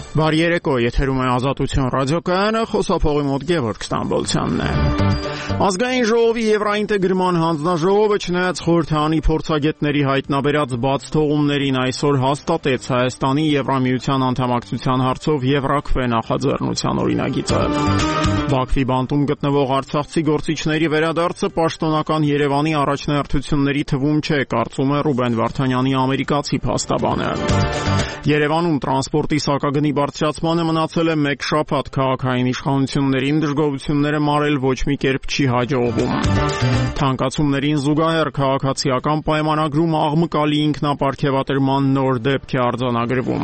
Բարի երեկո, եթերում է Ազատություն ռադիոկայանը, խոսափողի մոտ Գևորգ Ստամբոլցյանն է։ Ազգային ժողովի Եվրաինտեգրման հանձնաժողովը չնայած խորհրդանի փորձագետների հայտնաբերած բաց թողումներին այսօր հաստատեց Հայաստանի Եվրամիության անդամակցության հարցով Եվրաքվե նախաձեռնության օրինագիծը։ Բաքվի բանտում գտնվող արցախցի գործիչների վերադարձը պաշտոնական Երևանի առաջնահերթությունների թվում չէ, կարծում է Ռուբեն Վարդանյանի ամերիկացի փաստաբանը։ Երևանում տրանսպորտի սակագնի բարձրացմանը մնացել է 1 շաբաթ, քաղաքային իշխանություններին դժգոհությունները մարել ոչ մի կերպ չի հաջողվում։ Թանկացումներին զուգահեռ քաղաքացիական պայմանագրում աղմկալի ինքնապարգևատրման նոր դեպք է արձանագրվում։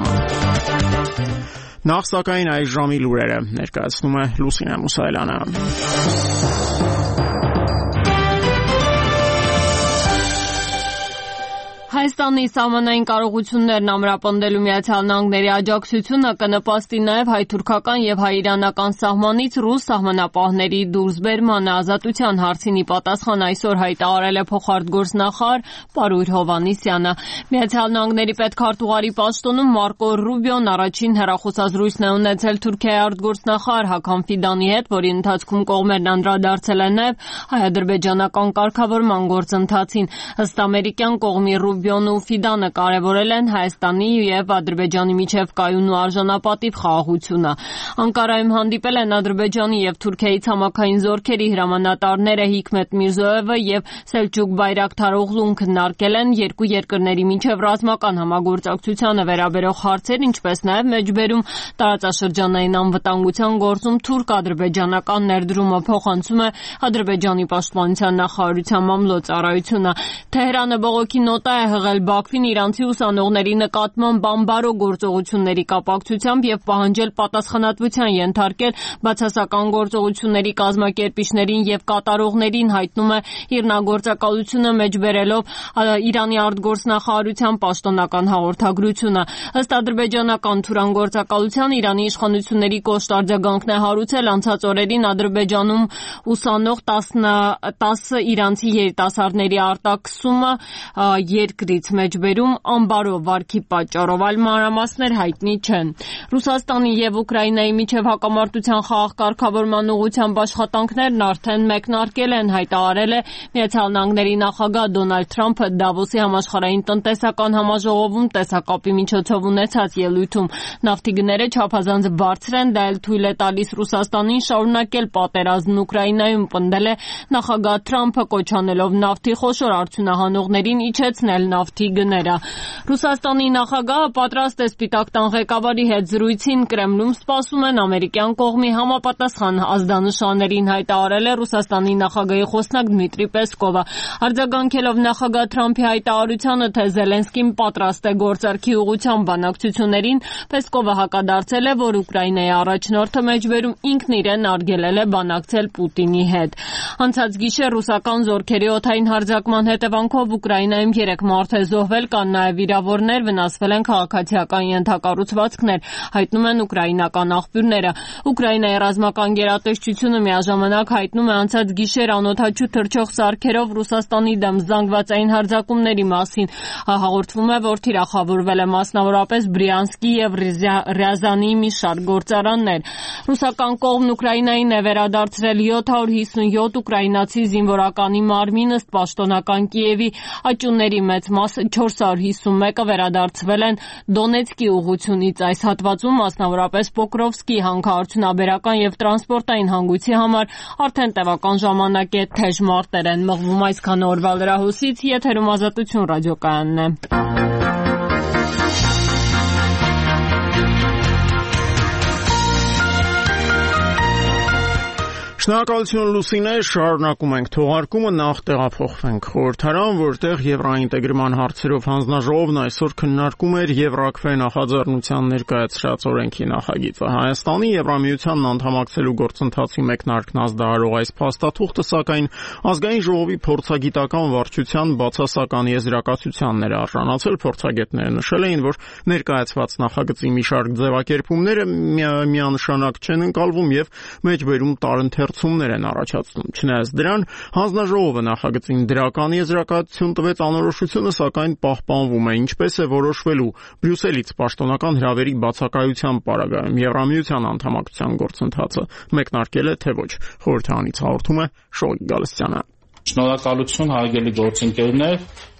Նախ սակայն այս ժամի լուրերը ներկայացնում է Լուսինե Մուսայելյանը։ Հայաստանի սահմանային կարողություններն ամրապնդելու Միացյալ Նահանգների աջակցությունը կնպաստի նաև հայ-թուրքական եւ հայ-իրանական սահմանից ռուս սահմանապահների դուրսբերմանը։ Ազատության հարցին ի պատասխան այսօր հայտարարել է փոխարտգործնախարար Պարույր Հովհաննիսյանը։ Միացյալ Նահանգների պետքարտուղարի պաշտոնում Մարկո Ռուբիոն առաջին հեռախոսազրույցն է ունեցել Թուրքիայի արտգործնախարար Հական Ֆիդանի հետ, որի ընթացքում կողմերն անդրադարձել են նաև հայ-ադրբեջանական կարգավորման գործընթացին։ Ըստ ամերիկյան կողմի Ռուբիոն ու Ֆիդանը կարևորել են Հայաստանի եւ Ադրբեջանի միջև կայուն ու արժանապատիվ խաղաղությունը։ Անկարայում հանդիպել են Ադրբեջանի եւ Թուրքիայի ցամաքային զորքերի հրամանատարները Հիկմետ Միրզոևը եւ Սելջուկ Բայրակթարօղլուն քննարկել են երկու երկրների միջև ռազմական համագործակցությանը վերաբերող հարցեր, ինչպես նաեւ մեջբերում տարածաշրջանային անվտանգության գործում թուրք-ադրբեջանական ներդրումը, փոխանցում է Ադրբեջանի պաշտպանության նախարարության մամլոյ-ծառայությունը։ Թեհրանը բողոքի նոտա է հղել Բաքվին իրանցի ուսանողների նկատմամբ ամբարո գործողությունների կապակցությամբ եւ պահանջել պատասխանատվության ենթարկել բացասական գործողությունների կազմակերպիչներին եւ կատարողներին, հայտնում է իրնագործակալությունը մեջբերելով Իրանի արտգործնախարարության պաշտոնական հաղորդագրությունը։ Ըստ ադրբեջանական թուրանգործակալության Իրանի իշխանությունների կոշտ արձագանքն է հարուցել անցած օրերին Ադրբեջանում ուսանող 10 իրանցի երիտասարդների արտաքսումը երկրից, մեջբերում ամբարո վարքի պատճառով, այլ մանրամասներ հայտնի չեն։ Ռուսաստանի եւ Ուկրաինայի միջև հակամարտության խաղաղ կարգավորման ուղղությամբ աշխատանքներն արդեն մեկնարկել են, հայտարարել է Միացյալ Նահանգների նախագահ Դոնալդ Թրամփը Դավոսի համաշխարհային տնտեսական համաժողովում տեսակապի միջոցով ունեցած ելույթում։ Նավթի գները չափազանց բարձր են, դա էլ թույլ է տալիս Ռուսաստանին շարունակել պատերազմն Ուկրաինայում, պնդել է նախագահ Թրամփը, կոչ անելով նավթի խոշոր արդյունահանողներին իջեցնել նավթի գները։ Ռուսաստանի նախագահը պատրաստ է Սպիտակ տան ղեկավարի հետ զրույցին, Կրեմլում սպասում են ամերիկյան կողմի համապատասխան ազդանշաններին, հայտարարել է Ռուսաստանի նախագահի խոսնակ Դմիտրի Պեսկովը։ Արձագանքելով նախագահ Թրամփի հայտարարությանը, թե Զելենսկին պատրաստ է գործարքի ուղղությամբ բանակցություններին, Պեսկովը հակադարձել է, որ Ուկրաինայի առաջնորդը մեջբերում ինքն իրեն արգելել է բանակցել Պուտինի հետ։ Անցած գիշեր ռուսական զորքերի օդային հարձակման հետևանքով Ուկրաինայում 3 մարդ է զոհվել, կան նաև վիրավորներ, վնասվել են քաղաքացիական ենթակառուցվածքներ, հայտնում են ուկրաինական աղբյուրները։ Ուկրաինայի ռազմական գերատեսչությունը միաժամանակ հայտնում է անցած գիշեր անօդաչու թռչող սարքերով Ռուսաստանի դեմ զանգվածային հարձակումների մասին։ Հաղորդվում է, որ թիրախավորվել է մասնավորապես Բրյանսկի եւ Ռյազանի մի շարք գործարաններ։ Ռուսական կողմն Ուկրաինային է վերադարձրել 757 ուկրաինացի զինվորականի մարմին, ըստ պաշտոնական Կիևի աճունների մեծ մասը 451-ը վերադարձվել են Դոնեցկի ուղղությունից։ Այս հատվածում, մասնավորապես Պոկրովսկի հանքարդյունաբերական եւ տրանսպորտային հանգույցի համար արդեն տևական ժամանակ է թեժ մարտեր են մղվում։ Այսքան օրվա լրահոսից եթերում Ազատություն ռադիոկայանն է։ Շնորհակալություն Լուսինե, շարունակում ենք թողարկումը, նախ տեղափոխվենք խորհրդարան, որտեղ Եվրաինտեգրման հարցերով հանձնաժողովն այսօր քննարկում էր Եվրաքվե նախաձեռնության ներկայացրած օրենքի նախագիծը։ Հայաստանի Եվրամիությանն անդամակցելու գործընթացի մեկնարկն ազդարարող այս փաստաթուղթը, սակայն ազգային ժողովի փորձագիտական վարչության բացասական եզրակացությանն էր արժանացել։ Փորձագետները նշել էին, որ ներկայացված նախագծի մի շարք ձևակերպումները միանշանակ չեն ընկալվում եւ մեջբերում տարընթերց կորցումներ են առաջացնում։ Չնայած դրան, հանձնաժողովը նախագծին դրական եզրակացություն տվեց, անորոշությունը սակայն պահպանվում է, ինչպես է որոշվելու Բրյուսելից պաշտոնական հրավերի բացակայության պարագայում Եվրամիության անդամակցության գործընթացը մեկնարկել է, թե ոչ։ Խորհրդարանից հաղորդում է Շողիկ Գալստյանը։ Շնորհակալություն հարգելի գործընկերներ,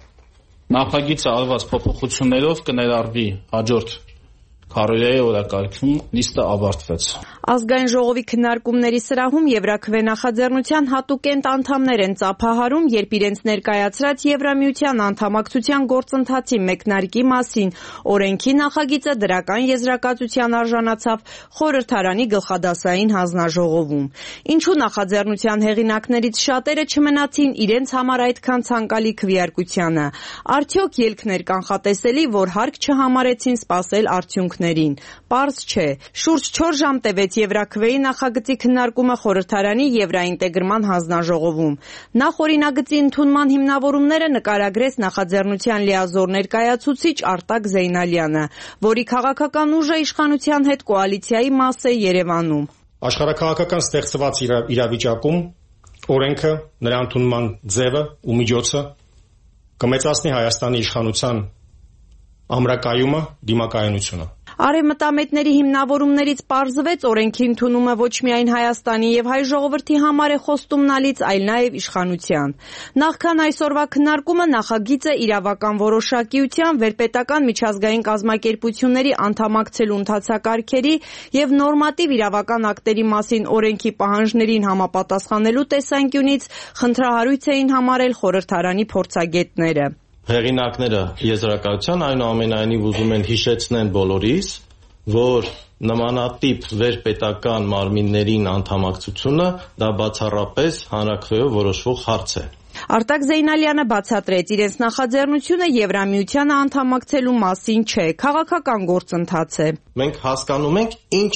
նախագիծը արված փոփոխություններով կներառվի հաջորդ քառորյայի օրակարգում, նիստը ավարտվեց։ Ազգային ժողովի քննարկումների սրահում Եվրաքվե նախաձեռնության հատուկենտ անդամներ են ծափահարում, երբ իրենց ներկայացրած Եվրամիության անդամակցության գործընթացի մեկնարկի մասին օրենքի նախագիծը դրական եզրակացության արժանացավ խորհրդարանի գլխադասային հանձնաժողովում։ Ինչու նախաձեռնության հեղինակներից շատերը չմնացին իրենց համար այդքան ցանկալի քվեարկությանը։ Արդյոք ելքն էր կանխատեսելի, որ հարկ չհամարեցին սպասել արդյունքներին։ Պարզ չէ։ Շուրջ 4 ժամ տևեց Եվրաքվեի նախագծի քննարկումը խորհրդարանի Եվրաինտեգրման հանձնաժողովում։ Նախ օրինագծի ընդունման հիմնավորումները նկարագրեց նախաձեռնության լիազոր ներկայացուցիչ Արտակ Զեյնալյանը, որի քաղաքական ուժը իշխանության հետ կոալիցիայի մաս է Երևանում։ Աշխարհաքաղաքական ստեղծված իրավիճակում օրենքը, նրա ընդունման ձևը ու միջոցը կմեծացնի Հայաստանի իշխանության ամրակայումը, դիմակայունությունը։ Արևմտամետների հիմնավորումներից պարզվեց օրենքի ընդունումը ոչ միայն Հայաստանի եւ հայ ժողովրդի համար է խոստումնալից, այլ նաեւ իշխանության։ Նախքան այսօրվա քննարկումը նախագիծը իրավական որոշակիության, վերպետական միջազգային կազմակերպությունների անդամակցելու ընթացակարգերի եւ նորմատիվ իրավական ակտերի մասին օրենքի պահանջներին համապատասխանելու տեսանկյունից խնդրահարույց էին համարել խորհրդարանի փորձագետները։ Հեղինակները եզրակացության այնուամենայնիվ ուզում են հիշեցնեն բոլորիս, որ նմանատիպ վերպետական մարմիններին անդամակցությունը դա բացառապես հանրաքվեով որոշվող հարց է։ Արտակ Զեյնալյանը բացատրեց, իրենց նախաձեռնությունը Եվրամիությանը անդամակցելու մասին չէ, քաղաքական գործընթաց է։ Մենք հասկանում ենք, ինչ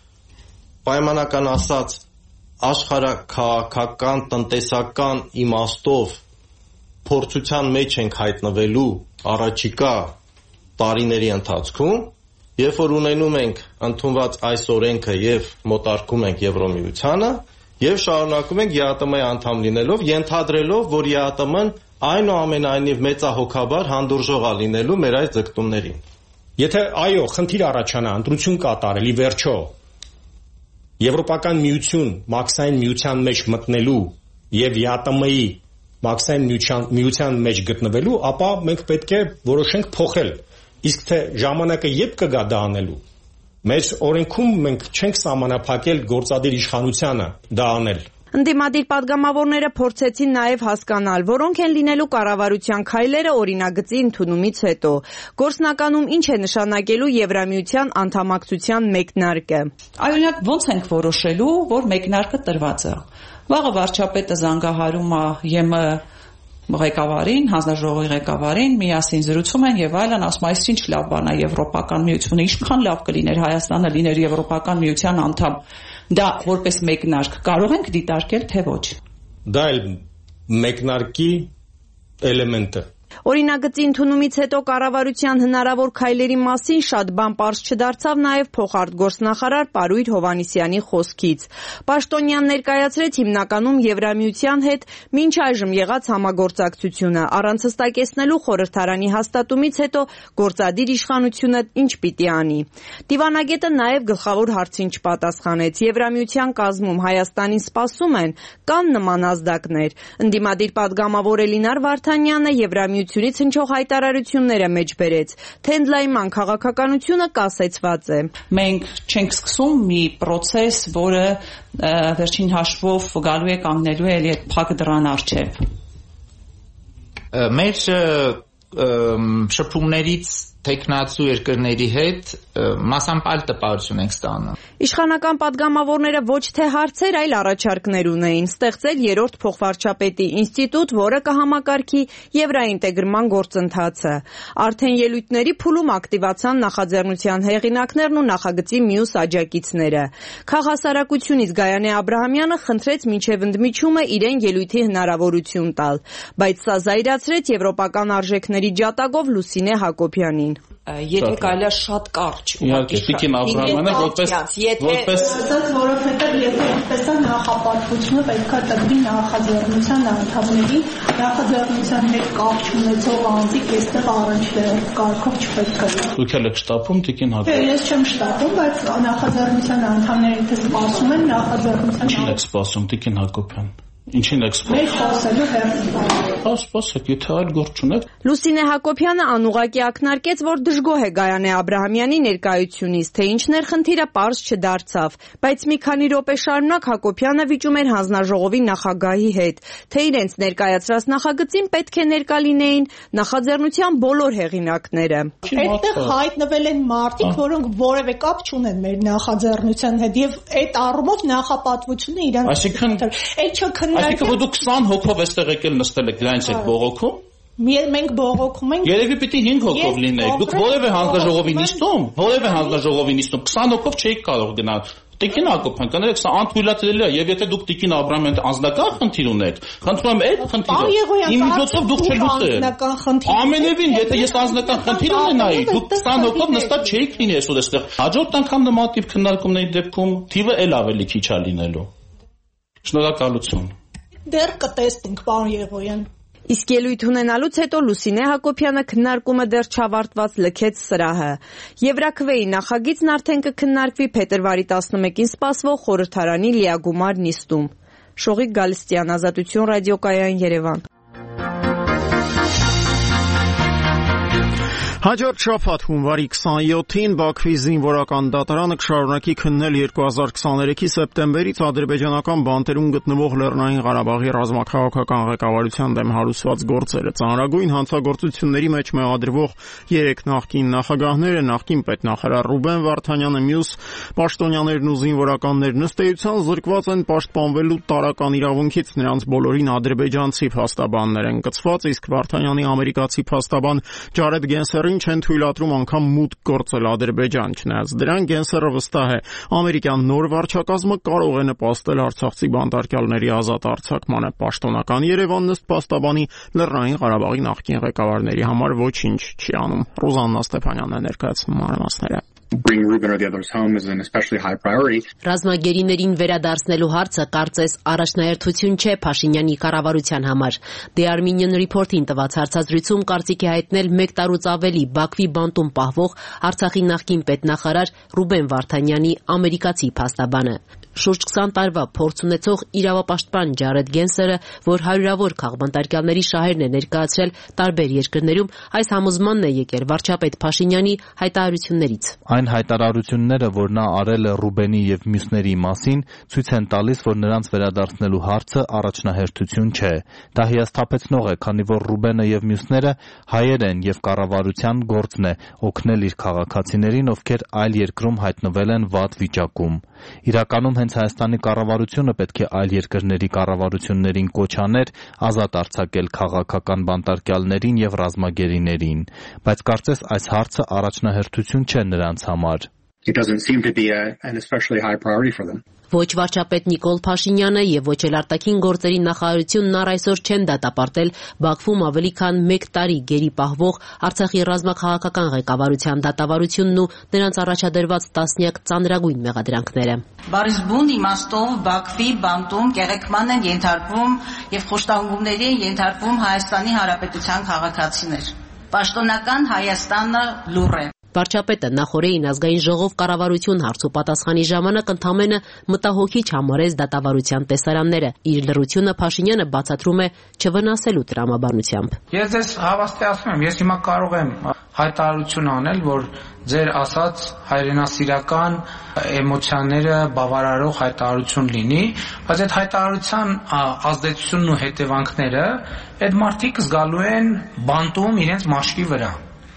պայմանական ասած աշխարհաքաղաքական, տնտեսական իմաստով փորձության մեջ ենք հայտնվելու առաջիկա տարիների ընթացքում, երբ որ ունենում ենք ընդունված այս օրենքը եւ մոտարկում ենք Եվրամիությանը եւ շարունակում ենք ԵԱՏՄ-ի անդամ լինելով, ենթադրելով, որ ԵԱՏՄ-ն այնուամենայնիվ մեծահոգաբար հանդուրժող է լինելու մեր այս ձգտումներին։ Եթե այո, խնդիր առաջանա ընտրություն կատարել ի վերջո Եվրոպական միություն մաքսային միության մեջ մտնելու եւ ԵԱՏՄ-ի մաքսային միության մեջ գտնվելու, ապա մենք պետք է որոշենք փոխել։ Իսկ թե ժամանակը երբ կգա դա անելու։ Մեր օրենքում մենք չենք սահմանափակել գործադիր իշխանությանը դա անել։ Ընդդիմադիր պատգամավորները փորձեցին նաև հասկանալ, որոնք են լինելու կառավարության քայլերը օրինագծի ընդունումից հետո։ Գործնականում ինչ է նշանակելու Եվրամիության անդամակցության մեկնարկը։ Օրինակ, ո՞նց ենք որոշելու, որ մեկնարկը տրված է։ Վաղը վարչապետը զանգահարում է ԵՄ ղեկավարին, հանձնաժողովի ղեկավարին, միասին զրուցում են եւ այլն, ասում այս ինչ լավ բան է Եվրոպական միությունը, ինչքան լավ կլիներ Հայաստանը լիներ Եվրոպական միության անդամ։ Դա որպես մեկնարկ կարող ենք դիտարկել, թե ոչ։ Դա էլ մեկնարկի էլեմենտ է։ Օրինագծի ընդունումից հետո կառավարության հնարավոր քայլերի մասին շատ բան պարզ չդարձավ նաև փոխարտգործնախարար Պարույր Հովհաննիսյանի խոսքից։ Պաշտոնյան ներկայացրեց հիմնականում Եվրամիության հետ մինչ այժմ եղած համագործակցությունը, առանց հստակեցնելու խորհրդարանի հաստատումից հետո գործադիր իշխանությունը ինչ պիտի անի։ Դիվանագետը նաև գլխավոր հարցին չպատասխանեց։ Եվրամիության կազմում Հայաստանին սպասում են կան նման ազդակներ։ Ընդդիմադիր պատգամավոր Էլինար Վարդանյանը Եվրամիությունից հնչող հայտարարությունները մեջ բերեց, թե ընդլայնման քաղաքականությունը կասեցված է։ Մենք չենք սկսում մի process, որը վերջին հաշվով գալու է կանգնելու է այդ փակ դռան առջև։ Մեր շփումներից տեխնացու երկրների հետ մասամբ այլ տպավորություն ենք ստանում։ Իշխանական պատգամավորները ոչ թե հարցեր, այլ առաջարկներ ունեին ստեղծել երրորդ փոխվարչապետի ինստիտուտ, որը կհամակարգի եվրաինտեգրման գործընթացը։ Արդեն ելույթների փուլում ակտիվացան նախաձեռնության հեղինակներն ու նախագծի մյուս աջակիցները։ Քաղաքասարակությունից Գայանե Աբրահամյանը խնդրեց մինչև ընդմիջումը իրեն ելույթի հնարավորություն տալ, բայց սա զայրացրեց եվրոպական արժեքների ջատագով Լուսինե Հակոբյանին։ Լուսինեն։ Եթե կարելի է շատ կարճ իհարկե Տիկին Աբրահամյանը որպես որովհետև եթե այդպես է նախապատվությունը պետք է տրվի նախաձեռնության անդամների նախաձեռնության հետ կապ չունեցող անձիկ այստեղ առաջ կարգով չպետք է։ Դուք եք շտապում Տիկին Հակոբյան։ Ես չեմ շտապում, բայց նախաձեռնության անդամները թե սպասում են նախաձեռնության։ Ինչ եք սպասում Տիկին Հակոբյան։ Ինչին եք սպասում։ Մեր խոսելու հերթին։ Սպասեք, եթե այլ գործ չունեք։ Լուսինե Հակոբյանը անուղղակի ակնարկեց, որ դժգոհ է Գայանե Աբրահամյանի ներկայությունից, թե ինչն էր խնդիրը պարզ չդարձավ, բայց մի քանի րոպե շարունակ Հակոբյանը վիճում էր հանձնաժողովի նախագահի հետ, թե իրենց ներկայացրած նախագծին պետք է ներկա լինեին նախաձեռնության բոլոր հեղինակները։ Այդտեղ հայտնվել են մարդիկ, որոնք որևէ կապ չունեն մեր նախաձեռնության հետ եւ այդ առումով նախապատվությունը իրենց Այսինքն որ դուք 20 հոգով այստեղ եկել նստել եք, դրանից եք բողոքում։ Մենք բողոքում ենք։ Երևի պիտի 5 հոգով լինեք։ Դուք որևէ հանձնաժողովի նիստում 20 հոգով չէիք կարող գնալ։ Տիկին Հակոբյան, կներեք, սա անթույլատրելի է, եւ եթե դուք Տիկին Աբրահամյան անձնական խնդիր ունեք, խնդրում եմ այդ խնդիրը իմ միջոցով դուք չլուծեք։ Ամենևին, եթե ես անձնական խնդիր ունենայի, դուք 20 հոգով նստած չէիք լինի այսօր այստեղ։ Հաջորդ անգամ նման տիպ քննարկումների դեպքում թիվը էլ ավելի քիչ է լինելու։ Շնորհակալություն։ Դեռ կտեսնենք, պարոն Եղոյան։ Իսկ ելույթ ունենալուց հետո Լուսինե Հակոբյանը քննարկումը դեռ չավարտված լքեց սրահը։ Եվրաքվեի նախագիծն արդեն կքննարկվի փետրվարի 11-ին սպասվող խորհրդարանի լիագումար նիստում։ Շողիկ Գալստյան, Ազատություն ռադիոկայան, Երևան։ Հաջորդ շաբաթ հունվարի 27-ին Բաքվի զինվորական դատարանը կշարունակի քննել 2023-ի սեպտեմբերից ադրբեջանական բանտերում գտնվող Լեռնային Ղարաբաղի ռազմաքաղաքական ղեկավարության դեմ հարուցված գործերը։ Ծանրագույն հանցագործությունների մեջ մեղադրվող 3 նախկին նախագահները, նախկին պետնախարար Ռուբեն Վարդանյանը, մյուս պաշտոնյաներն ու զինվորականներն ըստ էության զրկված են պաշտպանվելու տարրական իրավունքից, նրանց բոլորին ադրբեջանցի փաստաբաններ են կցված, իսկ Վարդանյանի ամերիկացի փաստաբան Ջարեդ Գենսերին չեն թույլատրում անգամ մուտք գործել Ադրբեջան, չնայած դրան Գենսերը վստահ է, ամերիկյան նոր վարչակազմը կարող է նպաստել արցախցի բանտարկյալների ազատ արձակմանը։ Պաշտոնական Երևանն ըստ փաստաբանի Լեռնային Ղարաբաղի նախկին ղեկավարների համար ոչինչ չի անում։ Ռուզաննա Ստեփանյանն է ներկայացնում մանրամասները։ Bring Ruben or the others home is an especially high priority. Ռազմագերիներին վերադարձնելու հարցը կարծես առաջնահերթություն չէ Փաշինյանի կառավարության համար։ The Armenian Report-ին տված հարցազրույցում կարծիք է հայտնել 1 տարուց ավելի Բաքվի բանտում պահվող Արցախի նախկին պետնախարար Ռուբեն Վարդանյանի ամերիկացի փաստաբանը։ Շուրջ 20 տարվա փորձ ունեցող իրավապաշտպան Ջարեդ Գենսերը, որ հարյուրավոր քաղբանտարկյալների շահերն է ներկայացրել տարբեր երկրներում, այս համոզմանն է եկել վարչապետ Փաշինյանի հայտարարություններից։ Այն հայտարարությունները, որ նա արել է Ռուբենի եւ մյուսների մասին, ցույց են տալիս, որ նրանց վերադարձնելու հարցը առաջնահերթություն չէ։ Դա հիասթափեցնող է, քանի որ Ռուբենը եւ մյուսները հայեր են եւ կառավարության գործն է օգնել իր քաղաքացիներին, ովքեր այլ երկրում հայտնվել են վատ վիճակում։ Իրականում հենց Հայաստանի կառավարությունը պետք է այլ երկրների կառավարություններին կոչ աներ ազատ արձակել քաղաքական բանտարկյալներին եւ ռազմագերիներին, բայց կարծես այս հարցը առաջնահերթություն չէ նրանց համար։ It doesn't seem to be an especially high priority for them. Ոչ վարչապետ Նիկոլ Փաշինյանը եւ ոչ էլ արտաքին գործերի նախարարությունն առ այսօր չեն դատապարտել Բաքվում ավելի քան 1 տարի գերի պահվող Արցախի ռազմաքաղաքական ղեկավարության դատավարությունն ու նրանց առաջադրված տասնյակ ծանրագույն մեղադրանքները։ Բարիզբուն իմաստով Բաքվի բանտում կեղեքման են ենթարկվում եւ խոշտանգումների են ենթարկվում Հայաստանի Հանրապետության քաղաքացիներ։ Պաշտոնական Հայաստանը լուռ է։ Վարչապետը նախորդին ազգային ժողով կառավարություն հարցու պատասխանի ժամանակ ընդամենը մտահոգիչ համարեց դատավարության տեսարանները։ Իր լռությունը Փաշինյանը բացատրում է չվնասելու տրամաբանությամբ։ Ես ձեզ հավաստիացնում եմ, ես հիմա կարող եմ հայտարարություն անել, որ ձեր ասած հայրենասիրական էմոցիաները բավարարող հայտարարություն լինի, բայց այդ հայտարարության ազդեցությունն ու հետևանքները այդ մարդիկ զգալու են բանտում իրենց մաշկի վրա։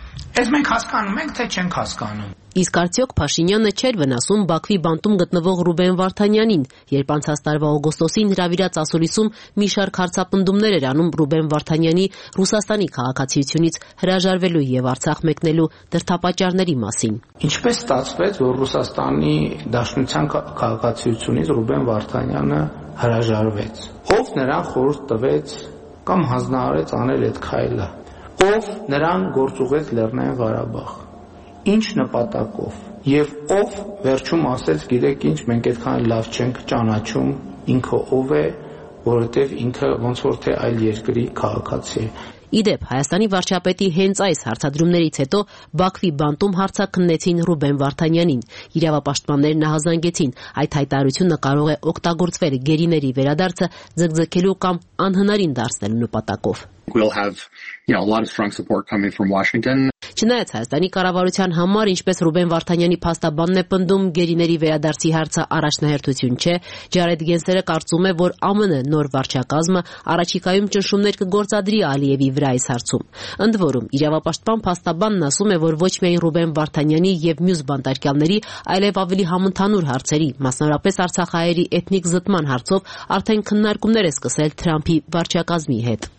Ես մենք հասկանում ենք, թե չենք հասկանում։ Իսկ արդյոք Փաշինյանը չէր վնասում Բաքվի բանտում գտնվող Ռուբեն Վարդանյանին, երբ անցած տարվա օգոստոսին հրավիրած ասուլիսում մի շարք հարցապնդումներ էր անում Ռուբեն Վարդանյանի Ռուսաստանի քաղաքացիությունից հրաժարվելու եւ Արցախ մեկնելու դրդապատճառների մասին։ Ինչպես ստացվեց, որ Ռուսաստանի Դաշնության քաղաքացիությունից Ռուբեն Վարդանյանը հրաժարվեց։ Ով նրան խորհուրդ տվեց կամ հանձնարարեց անել այդ քայլը։ ով նրան գործուղեց Լեռնային Ղարաբաղ, ինչ նպատակով եւ ով վերջում ասեց, գիտեք ինչ, մենք այդքան լավ չենք ճանաչում ինքը ով է, որովհետեւ ինքը ոնց որ թե այլ երկրի քաղաքացի է։ Իդեպ Հայաստանի վարչապետի հենց այս հարցադրումներից հետո Բաքվի բանտում հարցաքննեցին Ռուբեն Վարդանյանին։ Իրավապաշտպաններն նահանջեցին, այդ հայտարարությունը կարող է օգտագործվել գերիների վերադարձը ձգձգելու կամ անհնարին դարձնելու նպատակով։ We'll have, a lot of strong support coming from Washington. Չնայած Հայաստանի կառավարության համար, ինչպես Ռուբեն Վարդանյանի փաստաբանն է պնդում, գերիների վերադարձի հարցը առաջնահերթություն չէ, Ջարեդ Գենսերը կարծում է, որ ԱՄՆ նոր վարչակազմը առաջիկայում ճնշումներ կգործադրի Ալիևի վրա այս հարցում։ Ընդ որում, իրավապաշտպան փաստաբանն ասում է, որ ոչ միայն Ռուբեն Վարդանյանի եւ մյուս բանտարկյալների, այլև ավելի համընդհանուր հարցերի, մասնավորապես արցախահայերի էթնիկ զտման հարցով արդեն քննարկումներ է սկսել Թրամփի վարչակազմի հետ։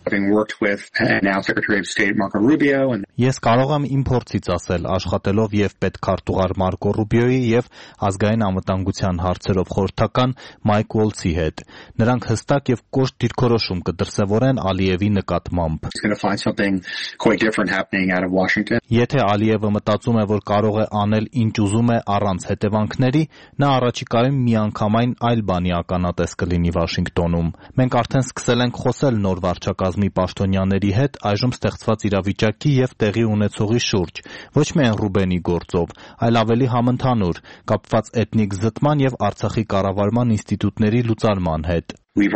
Ես կարող եմ իմ փորձից ասել, աշխատելով եւ պետքարտուղար Մարկո Ռուբիոյի եւ ազգային անվտանգության հարցերով խորհրդական Մայք Ուոլցի հետ։ Նրանք հստակ եւ կոշտ դիրքորոշում կդրսեւորեն Ալիևի նկատմամբ։ Եթե Ալիևը մտածում է, որ կարող է անել ինչ ուզում է առանց հետևանքների, նա առաջիկայում միանգամայն այլ բանի ականատես կլինի Վաշինգտոնում։ Մենք արդեն սկսել ենք խոսել նոր վարչակազմի պաշտոնյաների հետ այժմ ստեղծված իրավիճակի եւ տեղի ունեցողի շուրջ, ոչ միայն Ռուբենի գործով, այլ ավելի համընդհանուր, կապված էթնիկ զտման եւ Արցախի կառավարման ինստիտուտների լուծարման հետ։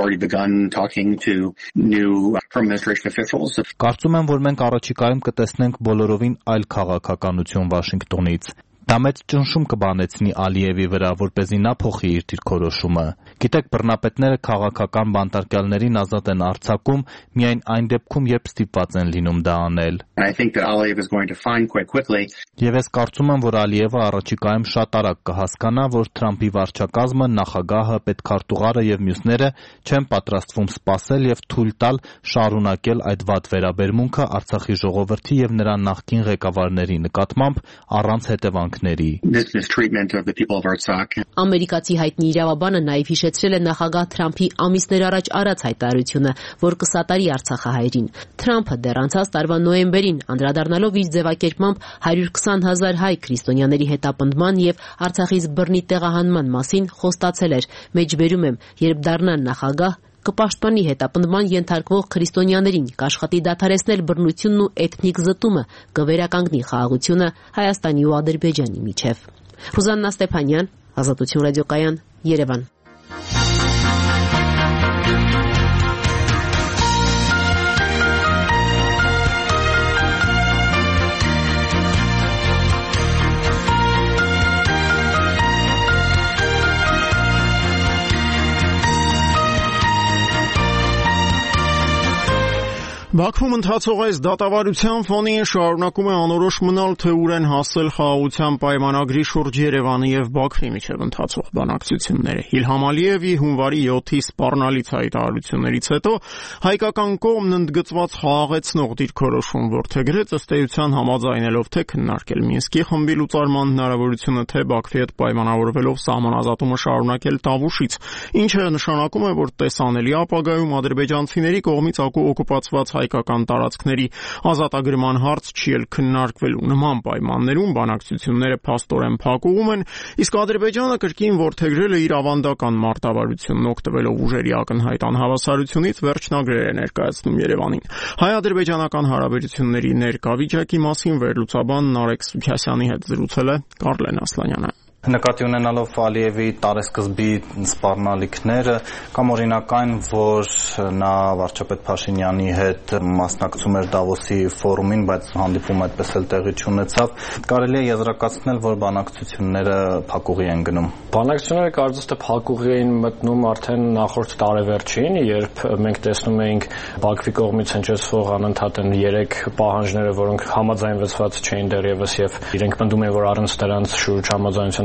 Կարծում եմ, որ մենք առաջիկայում կտեսնենք բոլորովին այլ քաղաքականություն Վաշինգտոնից։ Դա մեծ ճնշում կբանեցնի Ալիևի վրա, որպեսզի նա փոխի իր դիրքորոշումը։ Գիտեք, բռնապետները քաղաքական բանտարկյալներին ազատ են արձակում միայն այն դեպքում, երբ ստիպված են լինում դա անել։ Եվ ես կարծում եմ, որ Ալիևը առաջիկայում շատ արագ կհասկանա, որ Թրամփի վարչակազմը, նախագահը, պետքարտուղարը եւ մյուսները չեն պատրաստվում սպասել եւ թույլ տալ շարունակել այդ վատ վերաբերմունքը Արցախի ժողովրդի եւ նրա նախկին ղեկավարների նկատմամբ առանց հետևանքների։ Ամերիկացի հայտնի իրավաբանը նաև հիշեցրել է նախագահ Թրամփի ամիսներ առաջ արած հայտարարությունը, որ կսատարի արցախահայերին։ Թրամփը դեռ անցած տարվա նոյեմբերին անդրադառնալով իր ձևակերպմամբ 120,000 հայ քրիստոնյաների հետապնդման եւ Արցախից բռնի տեղահանման մասին խոստացել էր. «Մեջբերում եմ, երբ դառնան նախագահ, կպաշտպանի հետապնդման ենթարկվող քրիստոնյաներին, կաշխատի դադարեցնել բռնությունն ու էթնիկ զտումը, կվերականգնի խաղաղությունը Հայաստանի ու Ադրբեջանի միջև»։ Ռուզաննա Ստեփանյան, Ազատություն ռադիոկայան, Երևան։ Բաքվում ընթացող այս դատավարության ֆոնին շարունակում է անորոշ մնալ, թե ուր են հասել խաղաղության պայմանագրի շուրջ Երևանի եւ Բաքվի միջև ընթացող բանակցությունները։ Իլհամ Ալիևի հունվարի 7-ի սպառնալից հայտարարություններից հետո հայկական կողմն ընդգծված խաղաղեցնող դիրքորոշում որդեգրեց, ըստ էության համաձայնելով թե քննարկել Մինսկի խմբի լուծարման հնարավորությունը, թե Բաքվի հետ պայմանավորվելով սահմանազատումը շարունակել Տավուշից, ինչը նշանակում է, որ տեսանելի ապագայում ադրբեջանցիների կողմից օկուպացված հայկական տարածքների ազատագրման հարց չի էլ քննարկվելու։ Նման պայմաններում բանակցությունները փաստորեն փակուղում են, իսկ Ադրբեջանը կրկին որդեգրել է իր ավանդական մարտավարությունն օգտվելով ուժերի ակնհայտ անհավասարությունից վերջնագրեր է ներկայացնում Երևանին։ Հայ-ադրբեջանական հարաբերությունների ներկա վիճակի մասին վերլուծաբան Նարեկ Սուքիասյանի հետ զրուցել է Կարլեն Ասլանյանը։ Նկատի ունենալով Ալիևի տարեսկզբի սպառնալիքները կամ օրինակ այն, որ նա վարչապետ Փաշինյանի հետ մասնակցում էր Դավոսի ֆորումին, բայց հանդիպումը այդպես էլ տեղի չունեցավ, կարելի է եզրակացնել, որ բանակցությունները փակուղի են գնում։ Բանակցությունները կարծես թե փակուղի էին մտնում արդեն նախորդ տարեվերջին, երբ մենք տեսնում էինք Բաքվի կողմից հնչեցվող անընդհատ 3 պահանջները, որոնք համաձայնվեցված չէին դեռևս եւ իրենք պնդում են, որ առանց դրանց շուրջ համաձայնության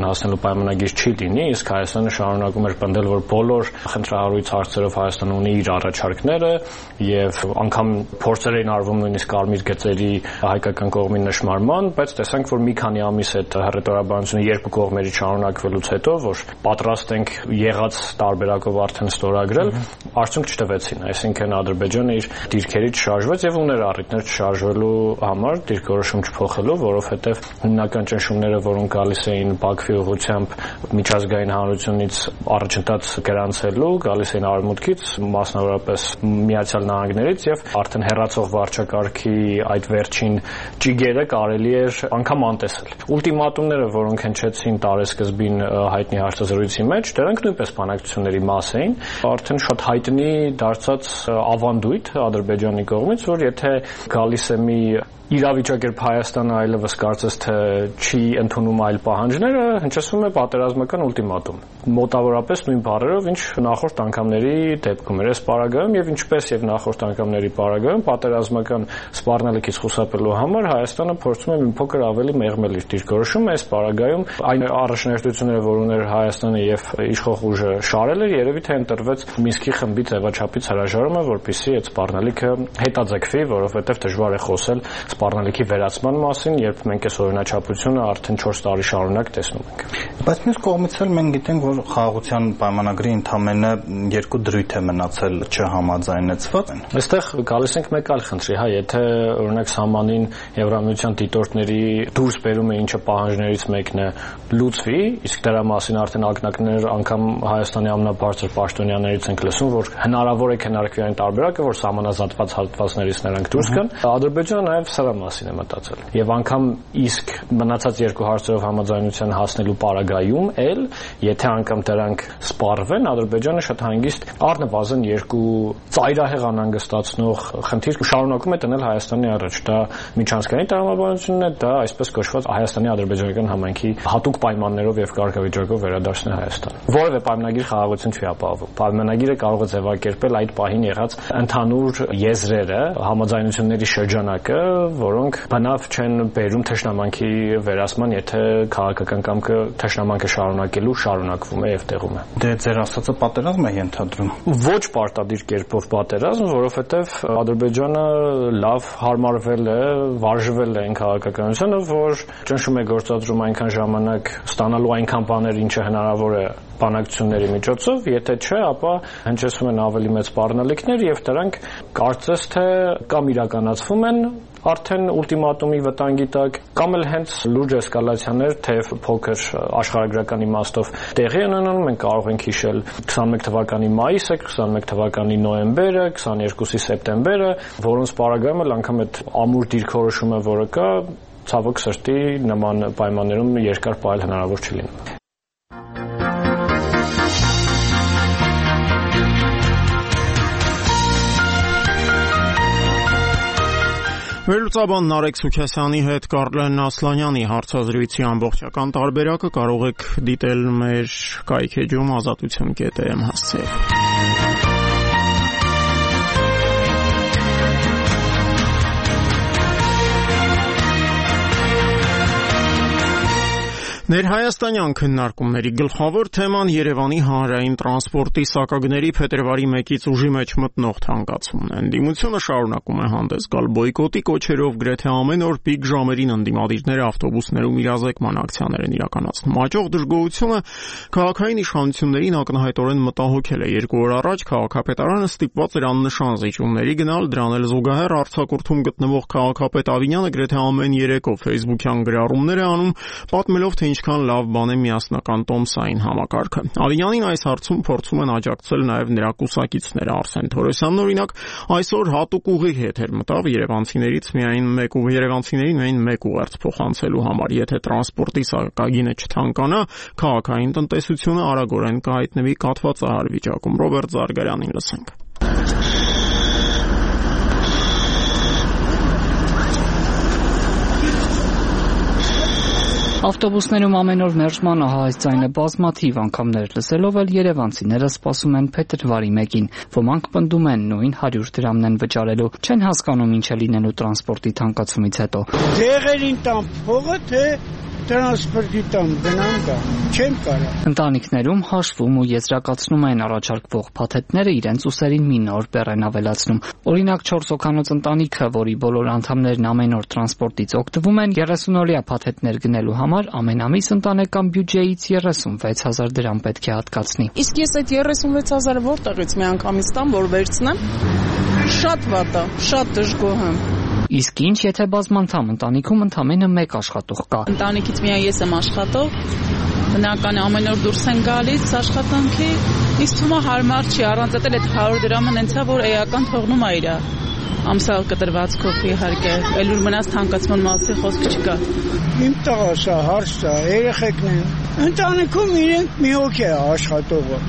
հասնելու պայմանագիր չի լինի, իսկ Հայաստանը շարունակում էր պնդել, որ բոլոր խնդրահարույց հարցերով Հայաստանը ունի իր առաջարկները եւ անգամ փորձեր էին արվում նույնիսկ կարմիր գծերի հայկական կողմի նշмарման, բայց տեսանք, որ մի քանի ամիս այդ հռետորաբանությունը երկու կողմերի շարունակվելուց հետո, որ պատրաստ ենք եղած տարբերակով արդեն ստորագրել, արդյունք չտվեցին, այսինքն Ադրբեջանը իր դիրքերից շարժվեց եւ ուներ առիթներ չշարժվելու համար, դիրքորոշում չփոխելու, որովհետեւ հիմնական ճնշումները, որոնք գալիս էին Բաքվի ուղղությամբ միջազգային հանրությունից առաջընթաց գրանցելու, գալիս էին արևմուտքից, մասնավորապես Միացյալ Նահանգներից եւ արդեն հերացող վարչակարգի այդ վերջին ճիգերը կարելի էր անգամ անտեսել։ Ուլտիմատումները, որոնք հնչեցին տարեսկզբին հայտնի հարցազրույցի մեջ, դրանք նույնպես բանակցությունների մաս էին, արդեն շատ հայտնի դարձած ավանդույթ Ադրբեջանի կողմից, որ եթե գալիս է մի իրավիճակ երբ Հայաստանը այլևս կարծես թե չի ընդունում այլ պահանջները, հնչեցվում է պատերազմական ուլտիմատում։ Մոտավորապես նույն բառերով, ինչ նախորդ անգամների դեպքում էր այս պարագայում եւ ինչպես եւ նախորդ անգամների պարագայում պատերազմական սպառնալիքից խուսափելու համար Հայաստանը փորձում է մի փոքր ավելի մեղմել իր դիրքորոշումը, այս պարագայում այն առաջնահերթությունները, որ ուներ Հայաստանը եւ իշխող ուժը շարել էր, երևի թե ընտրվեց Մինսկի խմբի ձևաչափից հրաժարումը, որպեսզի այդ սպառնալիքը հետաձգվի, որովհետեւ դժվար է խոսել սպառնալիքի վերացման մասին, երբ մենք այս օրինաչափությունը արդեն 4 տարի շարունակ տեսնում ենք։ Բայց մյուս կողմից էլ մենք գիտենք, որ խաղաղության պայմանագրի ընդամենը 2 դրույթ է մնացել չհամաձայնեցված։ Այստեղ գալիս ենք մեկ այլ խնդրի, հա, եթե օրինակ սահմանին Եվրամիության դիտորդների դուրս բերումը, ինչը պահանջներից մեկն է, լուծվի, իսկ դրա մասին արդեն ակնարկներ անգամ Հայաստանի ամենաբարձր պաշտոնյաներից ենք լսում, որ հնարավոր է քննարկվի այն տարբերակը, որ սահմանազատված հատվածներից նրանք դուրս գան։ Ադրբեջանը նաև սրա մասին է մտածել։ Եվ անգամ իսկ մնացած երկու հարցերով համաձայնության հասնելու պարագայում էլ, եթե անգամ դրանք սպառվեն, Ադրբեջանը շատ հանգիստ առնվազն 2 ծայրահեղ անհանգստացնող խնդիր շարունակում է տնել Հայաստանի առաջ։ Դա միջանցքային տրամաբանությունն է, դա այսպես կոչված Հայաստանի ադրբեջանական համայնքի հատուկ պայմաններով եւ կարգավիճակով վերադարձնել Հայաստան։ Որևէ պայմանագիր խաղաղություն չի ապահովում։ Պայմանագիրը կարող է ձևակերպել այդ պահին եղած ընդհանուր եզրերը, համաձայնությունների շրջանակը, որոնք բնավ չեն բերում թշնամանքի վերացման, եթե քաղաքական կամքը թշնամանքը շարունակվում է եւ տեղում է։ Դե ձեր ասածը պատերազմ է ենթադրում։ Ոչ պարտադիր կերպով պատերազմ, որովհետեւ Ադրբեջանը լավ հարմարվել է, վարժվել է այն քաղաքականությանը, որ ճնշում է գործադրում այնքան ժամանակ, ստանալու այնքան բաներ, ինչը հնարավոր է բանակցությունների միջոցով, եթե չէ, ապա հնչեցվում են ավելի մեծ սպառնալիքներ եւ դրանք կարծես թե կամ իրականացվում են արդեն ուլտիմատումի վտանգի տակ, կամ էլ հենց լուրջ էսկալացիաներ, թեև փոքր աշխարհագրական իմաստով տեղի են ունենում, մենք կարող ենք հիշել 21 թվականի մայիսը, 21 թվականի նոյեմբերը, 22-ի սեպտեմբերը, որոնց պարագայում էլ անգամ այդ ամուր դիրքորոշումը, որը կա, ցավոք սրտի նման պայմաններում երկար պահել հնարավոր չի լինում։ Վերլուծաբան Նարեկ Սուքասյանի հետ Կարլեն Ասլանյանի հարցազրույցի ամբողջական տարբերակը կարող եք դիտել մեր կայքեջում ազատություն.am հասցեով։ Ներհայաստանյան քննարկումների գլխավոր թեման Երևանի հանրային տրանսպորտի սակագների փետրվարի 1-ից ուժի մեջ մտնող թանկացումն է։ Ընդդիմությունը շարունակում է հանդես գալ բոյկոտի կոչերով, գրեթե ամեն օր պիկ ժամերին ընդդիմադիրները ավտոբուսներում իրազեկման ակցիաներ են իրականացնում։ Աճող դժգոհությունը քաղաքային իշխանություններին ակնհայտորեն մտահոգել է։ 2 օր առաջ քաղաքապետարանը ստիպված էր աննշան զիջումների գնալ, դրան էլ զուգահեռ արձակուրդում գտնվող քաղաքապետ Ավինյանը գրեթե ամեն երեկո Facebook-յան գրառումներ է անում, պատմելով թե ինչքան լավ բան է միասնական տոմսային համակարգը։ Ավինյանին այս հարցում փորձում են աջակցել նաև նրա կուսակիցները։ Արսեն Թորոսյանն օրինակ այսօր հատուկ ուղիղ եթեր մտավ երևանցիներին միայն մեկ ուղերձ փոխանցելու համար։ Եթե տրանսպորտի սակագինը չթանկանա, քաղաքային տնտեսությունը արագորեն կհայտնվի կաթվածահար վիճակում։ Ռոբերտ Զարգարյանին լսենք։ Ավտոբուսներում ամեն օր մերժման ահա այս ձայնը բազմաթիվ անգամներ լսելով էլ երևանցիները սպասում են փետրվարի 1-ին։ Ոմանք պնդում են նույն 100 դրամն են վճարելու, չեն հասկանում ինչ է լինելու տրանսպորտի թանկացումից հետո։ Դեղերին տան փողը թե տրանսպորտի տամ գնամ գա, չեմ կարա։ Ընտանիքներում հաշվում ու եզրակացնում են առաջարկվող փաթեթները իրենց ուսերին մի նոր բեռ են ավելացնում։ Օրինակ 4 հոգանոց ընտանիքը, որի բոլոր անդամներն ամեն օր տրանսպորտից օգտվում են, 30-օրյա փաթեթներ գնելու համար ամեն ամիս ընտանեկան բյուջեից 36,000 դրամ պետք է հատկացնի։ Իսկ ես այդ 36,000-ը որտեղից մի անգամից տամ, որ վերցնեմ, շատ վատ է, շատ դժգոհ եմ։ Իսկ ինչ, եթե բազմանդամ ընտանիքում ընդամենը մեկ աշխատող կա։ Ընտանիքից միայն ես եմ աշխատող, բնական է ամեն օր դուրս են գալիս աշխատանքի, իսկ թվում է հարմար չի, առանց այդ 100 դրամը նենցա, որ էական թողնում է իր ամսալ կտրվածքով իհարկե, ելուր մնաց թանկացման մասի խոսք չկա։ Իմ տղաս է, հարցն է, երեխեքն են։ Ընտանիքում իրենք մի հոգի է աշխատողը։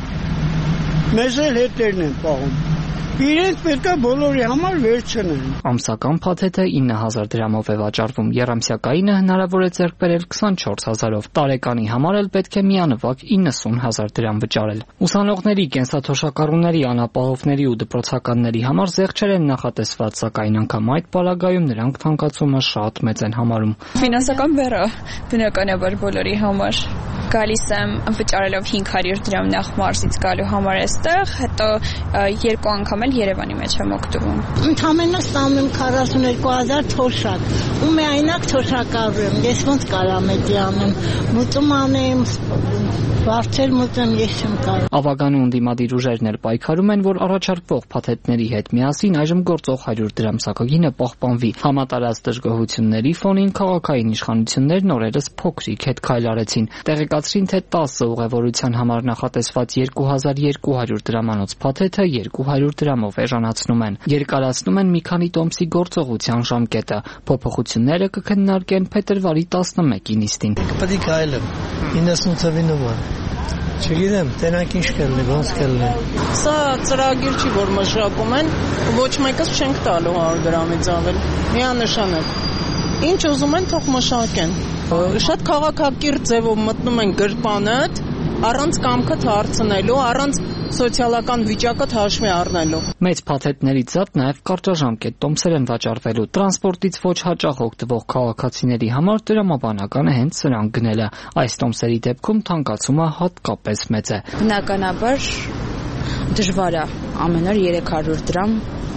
Մեզ էլ հետերն են պահում։ Իրենք պետք է բոլորի համար վերցնեն։ Ամսական փաթեթը 9,000 դրամով է վաճառվում, երամսյակայինը հնարավոր է ձեռք բերել 24,000-ով, տարեկանի համար էլ պետք է միանվագ 90,000 դրամ վճարել։ Ուսանողների, կենսաթոշակառուների, անապահովների ու դպրոցականների համար զեղչեր են նախատեսված, սակայն անգամ այդ պարագայում նրանք թանկացումը շատ մեծ են համարում։ Ֆինանսական բեռը բնականաբար բոլորի համար գալիս եմ վճարելով 500 դրամ նախ մարզից գալու համար այստեղ, հետո 2 անգամ էլ Երևանի մեջ եմ օգտվում։ Ընդամենը ստանում եմ 42,000 թոշակ, ու միայնակ թոշակառու եմ, ես ոնց կարամ էդի անեմ, մուծում անեմ, վարձել մուծեմ, ես չեմ կարող։ Ավագանու ընդդիմադիր ուժերն էլ պայքարում են, որ առաջարկվող փաթեթների հետ միասին այժմ գործող 100 դրամ սակագինը պահպանվի։ Համատարած դժգոհությունների ֆոնին քաղաքային իշխանություններն օրերս փոքրիկ հետ քայլ արեցին։ Տեղեկացրին, թե 10 ուղևորության համար նախատեսված 2200 դրամանոց փաթեթը 200 դրամով էժանացնում են։ Երկարացնում են մի քանի տոմսի գործողության ժամկետը։ Փոփոխությունները կքննարկեն փետրվարի 11-ի նիստին։ Պետք է քայլեմ 98-ի նոմար։ Չգիտեմ, տենանք ինչ կլինի, ոնց կլինի։ Սա ծրագիր չի, որ մշակում են, ոչ մեկս չենք տալու 100 դրամից ավել։ Միանշանակ։ Ինչ ուզում են, թող մշակեն։ Շատ քաղաքակիրթ ձևով մտնում են գրպանդ, առանց կամքդ հարցնելու, առանց սոցիալական վիճակդ հաշվի առնելու։ Մեծ փաթեթներից զատ նաև կարճաժամկետ տոմսեր են վաճառվելու։ Տրանսպորտից ոչ հաճախ օգտվող քաղաքացիների համար տրամաբանականը հենց սրանք գնելը։ Այս տոմսերի դեպքում թանկացումը հատկապես մեծ է։ Բնականաբար դժվար է ամեն օր 300 դրամ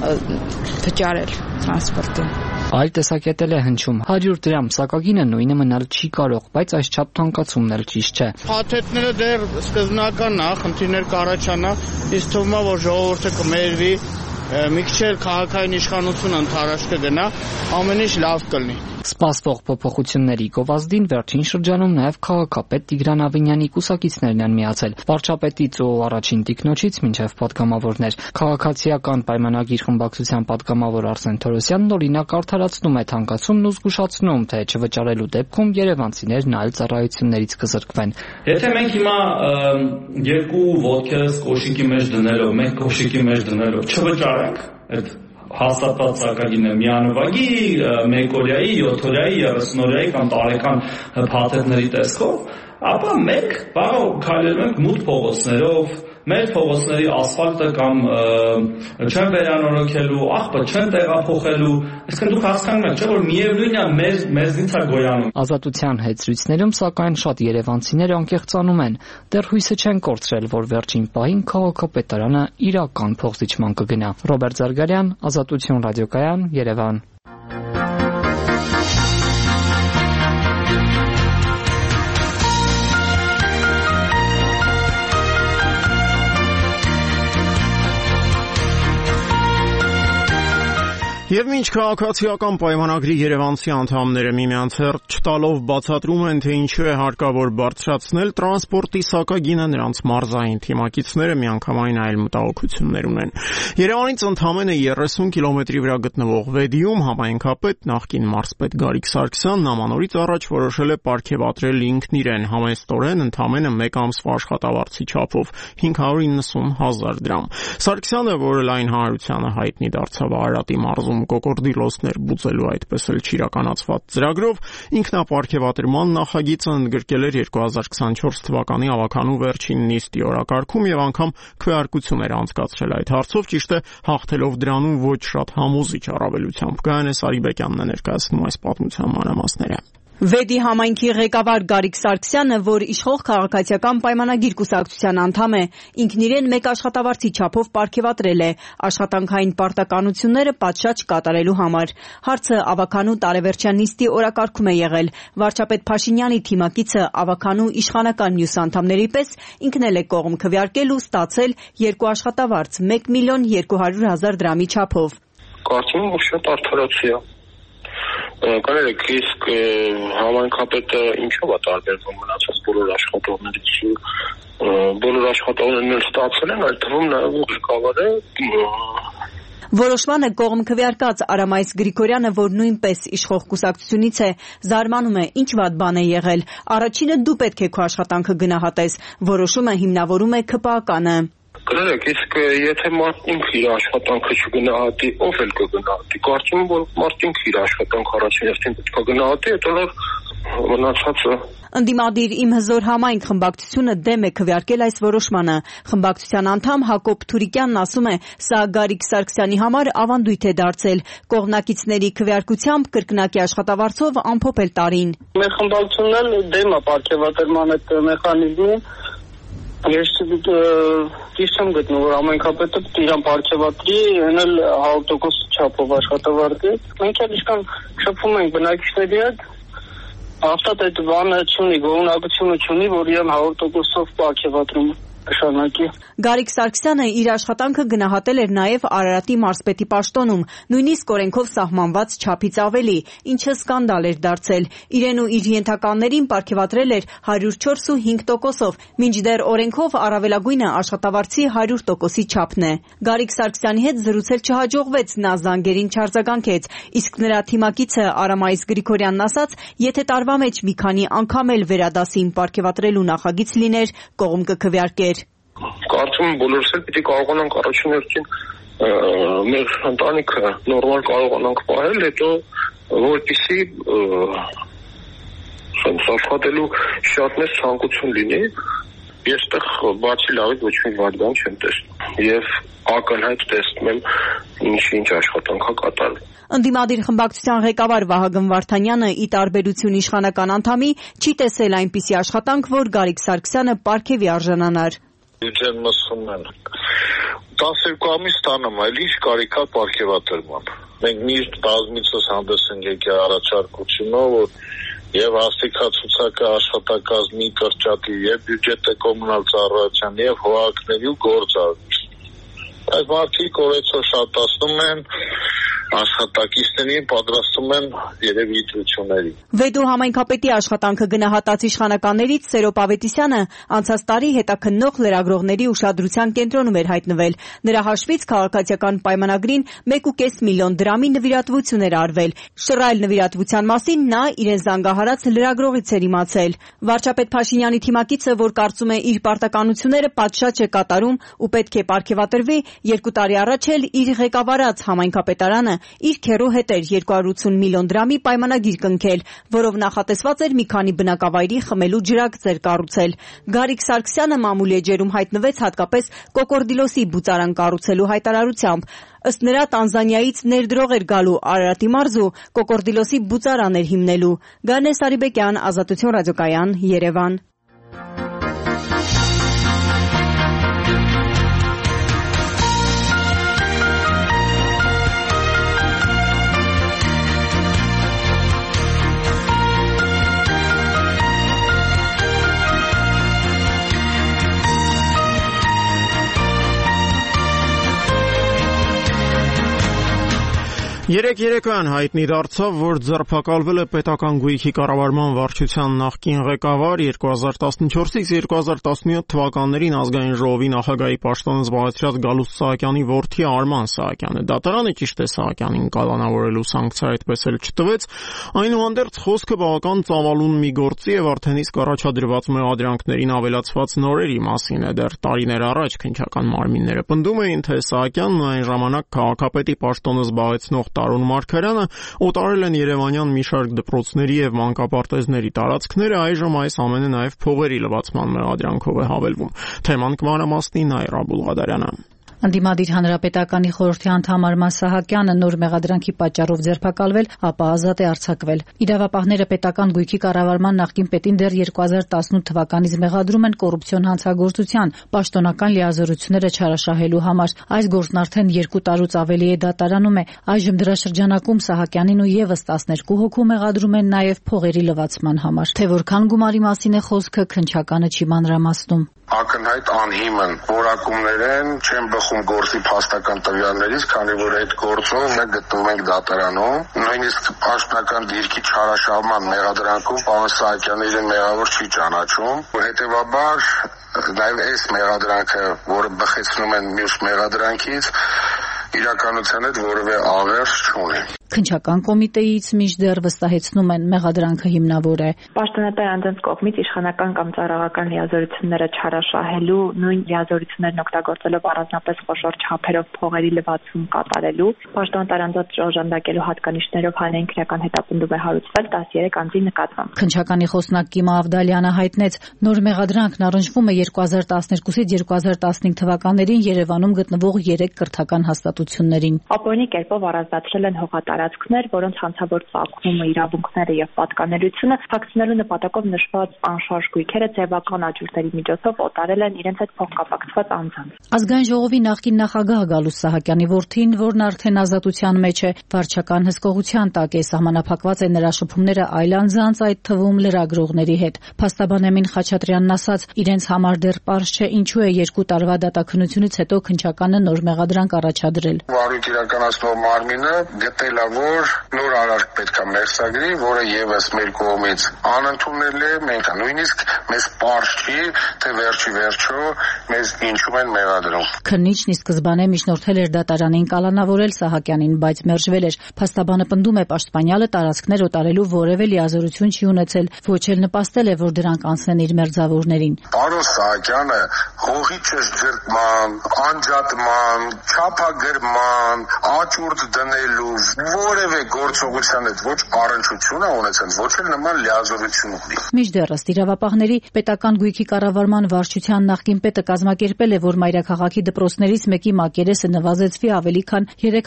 վճարել տրանսպորտին։ Այլ տեսակետ է հնչում 100 դրամ սակագինը նույնը մնալ չի կարող, բայց այսչափ թանկացումն էլ ճիշտ չէ։ Փաթեթները դեռ սկզբնականն է, խնդիրներ կառաջանա, իսկ թվում է, որ ժողովուրդը կմերվի, մի քիչ էլ քաղաքային իշխանությունը ընդառաջ կգնա, ամեն ինչ լավ կլինի։ Սպասվող փոփոխությունների գովազդին վերջին շրջանում նաև քաղաքապետ Տիգրան Ավինյանի կուսակիցներն են միացել։ Վարչապետից ու առաջին տիկնոջից մինչև պատգամավորներ։ Քաղաքացիական պայմանագիր խմբակցության պատգամավոր Արսեն Թորոսյանն օրինակ արդարացնում է թանկացումն ու զգուշացնում, թե չվճարելու դեպքում երևանցիներն այլ ծառայություններից կզրկվեն։ Եթե մենք հիմա երկու ոտքերս կոշիկի մեջ դնելով, մեկ կոշիկի մեջ դնելով չվճարենք այդ հաստատված սակագինը միանվագի, մեկօրյայի, 7-օրյայի, 30-օրյայի կամ տարեկան փաթեթների տեսքով, ապա մենք քայլելու ենք մութ փողոցներով, մեր փողոցների ասֆալտը կամ չեն վերանորոգելու, աղբը չեն տեղափոխելու, այսինքն դուք հասկանում եք, չէ՞ որ միևնույնն է մեզնից է գոյանում։ Ազատության հետզրույցներում սակայն շատ երևանցիներ անկեղծանում են։ Դեռ հույսը չեն կորցրել, որ վերջին պահին քաղաքապետարանը իրական փոխզիջման կգնա։ Ռոբերտ Զարգարյան, Ազատություն ռադիոկայան, Երևան։ Եվ մինչ քաղաքացիական պայմանագրի երևանցի անդամները միմյանց հերթ չտալով բացատրում են, թե ինչու է հարկավոր բարձրացնել տրանսպորտի սակագինը, նրանց մարզային թիմակիցները միանգամայն այլ մտահոգություններ ունեն։ Երևանից ընդամենը 30 կիլոմետրի վրա գտնվող Վեդիում համայնքապետ նախկին մարզպետ Գարիկ Սարգսյանն ամանորից առաջ որոշել է պարգևատրել ինքն իրեն համեստորեն ընդամենը 1 ամսվա աշխատավարձի չափով 590,000 դրամ։ Սարգսյանը, որը լայն հանրությանը հայտնի դարձավ Արարատի մարզում կոկորդիլոսներ բուծելու այդպես էլ չիրականացված ծրագրով, ինքնապարգևատրման նախագիծը ընդգրկել էր 2024 թվականի ավականու վերջին նիստի օրակարգում եւ անգամ քվեարկություն էր անցկացրել այդ հարցով, ճիշտ է հաղթելով դրանում ոչ շատ համոզիչ առավելությամբ։ Գայանե Սարիբեկյանն է ներկայացնում այս պատմության մանրամասները։ Վեդի համայնքի ղեկավար Գարիկ Սարգսյանը, որ իշխող քաղաքացիական պայմանագիր կուսակցության անդամ է, ինքն իրեն մեկ աշխատավարձի չափով պարգևատրել է աշխատանքային պարտականությունները պատշաճ կատարելու համար։ Հարցը ավականու տարեվերջյան նիստի օրակարգում է եղել։ Վարչապետ Փաշինյանի թիմակիցը ավականու իշխանական մյուս անդամների պես ինքն էլ է կողմ քվեարկել ու ստացել 2 աշխատավարձ 1.200.000 դրամի չափով։ Կարծում եմ, որ շատ արդարացի է։ Կաներեք, իսկ համայնքապետը ինչով է տարբերվում մնացած բոլոր աշխատողներից։ Բոլոր աշխատողներն էլ ստացել են, այլ թվում նաև ղեկավարը։ Որոշմանը կողմ քվեարկած Արամայիս Գրիգորյանը, որ նույնպես իշխող կուսակցությունից է, զարմանում է, ինչ վատ բան է եղել։ Առաջինը դու պետք է քո աշխատանքը գնահատես, որոշումը հիմնավորում է ԿՊԱ-կանը։ Կներեք, իսկ եթե մարդ ինքը իր աշխատանքը չգնահատի, ով էլ կգնահատի։ Կարծում եմ, որ մարդ ինքը իր աշխատանքը առաջին հերթին պետք է գնահատի, հետո մնացածը։ Ընդդիմադիր «Իմ հզոր համայնք» խմբակցությունը դեմ է քվեարկել այս որոշմանը։ Խմբակցության անդամ Հակոբ Թուրիկյանն ասում է, սա Գարիկ Սարգսյանի համար ավանդույթ է դարձել։ Կողմնակիցների քվեարկությամբ կրկնակի աշխատավարձով ամփոփել տարին։ Մեր խմբակցությունն էլ դեմ է պարգևատրման այդ մեխանիզմին։ Ես ճիշտ եմ գտնում, որ համայնքապետը իրան պարգևատրի, ենել 100% չափով աշխատավարձի։ Մենք էլ իշքան շփվում ենք բնակիչների հետ, հաստատ այդ բանը չունի, գոհունակությունը չունի, որ իրան 100%-ով պարգևատրում նշանակի։ Գարիկ Սարգսյանը իր աշխատանքը գնահատել էր նաև Արարատի մարզպետի պաշտոնում, նույնիսկ օրենքով սահմանված չափից ավելի, ինչը սկանդալ էր դարձել։ Իրեն ու իր ենթականներին պարգևատրել էր 104.5%-ով, մինչդեռ օրենքով առավելագույնը աշխատավարձի 100%-ի չափն է։ Գարիկ Սարգսյանի հետ զրուցել չհաջողվեց, նա զանգերին չարձագանքեց, իսկ նրա թիմակիցը Արամայիս Գրիգորյանն ասաց, եթե տարվա մեջ մի քանի անգամ էլ վերադասին պարգևատրելու նախագիծ լիներ, կողմ կքվեարկեր։ Կարծում եմ բոլորս էլ պիտի կարողանանք առաջին հերթին մեր ընտանիքը նորմալ կարողանանք պահել, հետո որպեսզի աշխատելու շատ մեծ ցանկություն լինի։ Ես այդտեղ բացի լավից ոչ մի վատ բան չեմ տեսնում եւ ակնհայտ տեսնում եմ ինչ աշխատանք է կատարվում։ Ընդդիմադիր խմբակցության ղեկավար Վահագն Վարդանյանը, ի տարբերություն իշխանական անդամի, չի տեսել այնպիսի աշխատանք, որ Գարիկ Սարգսյանը պարգևի արժանանար։ Ջեն մսում են 12 ամիս տանում, այլ ինչ կարիք է պարգևատրման։ Մենք միշտ բազմիցս հանդես ենք եկել առաջարկությունով, որ եւ հաստիկացուցակը աշխատակազմի կրճատի, եւ բյուջետը կոմունալ ծառայության, եւ հողակների ու գործարքի։ Այս մարդիկ օրեցօր շատացնում են, աշխատակիցներին պատրաստում են երևի իտրությունների։ Վեդու համայնքապետի աշխատանքը գնահատած իշխանականներից Սերոբ Ավետիսյանը անցած տարի հետաքննող լրագրողների ուշադրության կենտրոնում էր հայտնվել։ Նրա հաշվից քաղաքացիական պայմանագրին 1.5 միլիոն դրամի նվիրատվություն էր արվել։ Շռայլ նվիրատվության մասին նա իրեն զանգահարած լրագրողից էր իմացել։ Վարչապետ Փաշինյանի թիմակիցը, որ կարծում է իր պարտականությունները պատշաճ է կատարում ու պետք է պարգևատրվի, 2 տարի առաջ էլ իր ղեկավարած համայնքապետարանը իր քեռու հետ էր 280 միլիոն դրամի պայմանագիր կնքել, որով նախատեսված էր մի քանի բնակավայրի խմելու ջրագծեր կառուցել։ Գարիկ Սարգսյանը մամուլի էջերում հայտնվեց հատկապես Կոկորդիլոսի բուծարան կառուցելու հայտարարությամբ։ Ըստ նրա Տանզանիայից ներդրող էր գալու Արարատի մարզու Կոկորդիլոսի բուծարան էր հիմնելու։ Գարնե Սարիբեկյան, Ազատություն ռադիոկայան, Երևան։ Երեկոյան հայտնի դարձավ, որ ձերբակալվել է պետական գույքի կառավարման վարչության նախկին ղեկավար 2014-ից 2017 թվականներին ազգային ժողովի նախագահի պաշտոնը զբաղեցրած Գալուստ Սահակյանի որդի Արման Սահակյանը։ Դատարանը ճիշտ է Սահակյանին կալանավորելու սանկցիա այդպես էլ չտվեց, այնուհանդերձ խոսքը բավական ծավալուն մի գործի եւ արդեն իսկ առաջադրված մեղադրանքներին ավելացված նորերի մասին է։ Դեռ տարիներ առաջ քննչական մարմինները պնդում էին, թե Սահակյանն այն ժամանակ քաղաքապետի պաշտոնը զբաղեցնող Տարոն Մարգարյանը օտարել են երևանյան մի շարք դպրոցների եւ մանկապարտեզների տարածքները, այժմ այս ամենը նաեւ փողերի լվացման մեղադրանքով է հավելվում։ Թեման կմանրամասնի Նայրա Բուլղադարյանը։ Ընդդիմադիր հանրապետականի խորհրդի անդամ Արման Սահակյանը նոր մեղադրանքի պատճառով ձերբակալվել, ապա ազատ է արձակվել։ Իրավապահները պետական գույքի կառավարման նախկին պետին դեռ 2018 թվականից մեղադրում են կոռուպցիոն հանցագործության, պաշտոնական լիազորությունները չարաշահելու համար։ Այս գործն արդեն 2 տարուց ավելի է դատարանում է։ Այժմ դրա շրջանակում Սահակյանին ու եւս 12 հոգու մեղադրում են նաեւ փողերի լվացման համար։ Թե որքան գումարի մասին է խոսքը, քննչականը չի մանրամասնում։ Ակնհայտ անհիմն որակումներ են, չեն բխում գործի փաստական տվյալներից, քանի որ այդ գործով մենք գտնվում ենք դատարանում, նույնիսկ պաշտոնական դիրքի չարաշահման մեղադրանքում պարոն Սահակյանը իրեն մեղավոր չի ճանաչում, հետևաբար նաև այս մեղադրանքը, որը բխեցնում են մյուս մեղադրանքից, իրականության հետ որևէ աղերս չունի։ Քննչական կոմիտեից մինչդեռ վստահեցնում են մեղադրանքը հիմնավոր է։ Պաշտոնատար անձանց կողմից իշխանական կամ ծառայական լիազորությունները չարաշահելու, նույն լիազորություններն օգտագործելով առանձնապես խոշոր չափերով փողերի լվացում կատարելու, պաշտոնատար անձանց օժանդակելու հատկանիշներով հանրային քրեական հետապնդում է հարուցվել 13 անձի նկատմամբ։ Քննչականի խոսնակ Կիմա Ավդալյանը հայտնեց, նոր մեղադրանքն առնչվում է 2012-ից 2015 թվականներին Երևանում գտնվող 3 կրթական հաստատություններին։ Ապօրինի կերպով առանձնացրել են հողատարածքներ, որոնց հանցավոր ծագումը, իրավունքները եւ պատկանելությունը փակցնելու նպատակով նշված անշարժ գույքերը ձևական աճուրդերի միջոցով օտարել են իրենց հետ փոխկապակցված անձանց։ Ազգային ժողովի նախկին նախագահ Գալուստ Սահակյանի որդին, որն արդեն ազատության մեջ է, վարչական հսկողության տակ է, սահմանափակված է նրա շփումները այլ անձանց, այդ թվում լրագրողների հետ։ Փաստաբան Էմին Խաչատրյանն ասաց, իրենց համար դեռ պարզ չէ ինչու է 2 տարվա դատաքննությունից հետո քննչականը նոր մեղադրանք առաջադրել։ Վարույթ իրականացնող մարմինը գտել է, որ նոր արարք պետք է մերձագրի, որը եւս մեր կողմից անընդունելի է, մենք նույնիսկ մեզ պարզ չի, թե վերջո մեզ ինչու են մեղադրում։ Քննիչն ի սկզբանե միջնորդել էր դատարանին կալանավորել Սահակյանին, բայց մերժվել էր։ Փաստաբանը պնդում է, պաշտպանյալը տարածքներ օտարելու որևէ լիազորություն չի ունեցել, ոչ էլ նպաստել է, որ դրանք անցնեն իր մերձավորներին։ Պարոն Սահակյանը հողի ճշգրտման, անջատման, չափագրման, աճուրդ դնելու որևէ գործողության հետ ոչ առնչություն է ունեցել, ոչ էլ նման լիազորություն ունի։ Մինչդեռ ըստ իրավապահների, պետական գույքի կառավարման վարչության նախկին պետը կազմակերպել է, որ մայրաքաղաքի դպրոցներից մեկի մակերեսը նվազեցվի ավելի քան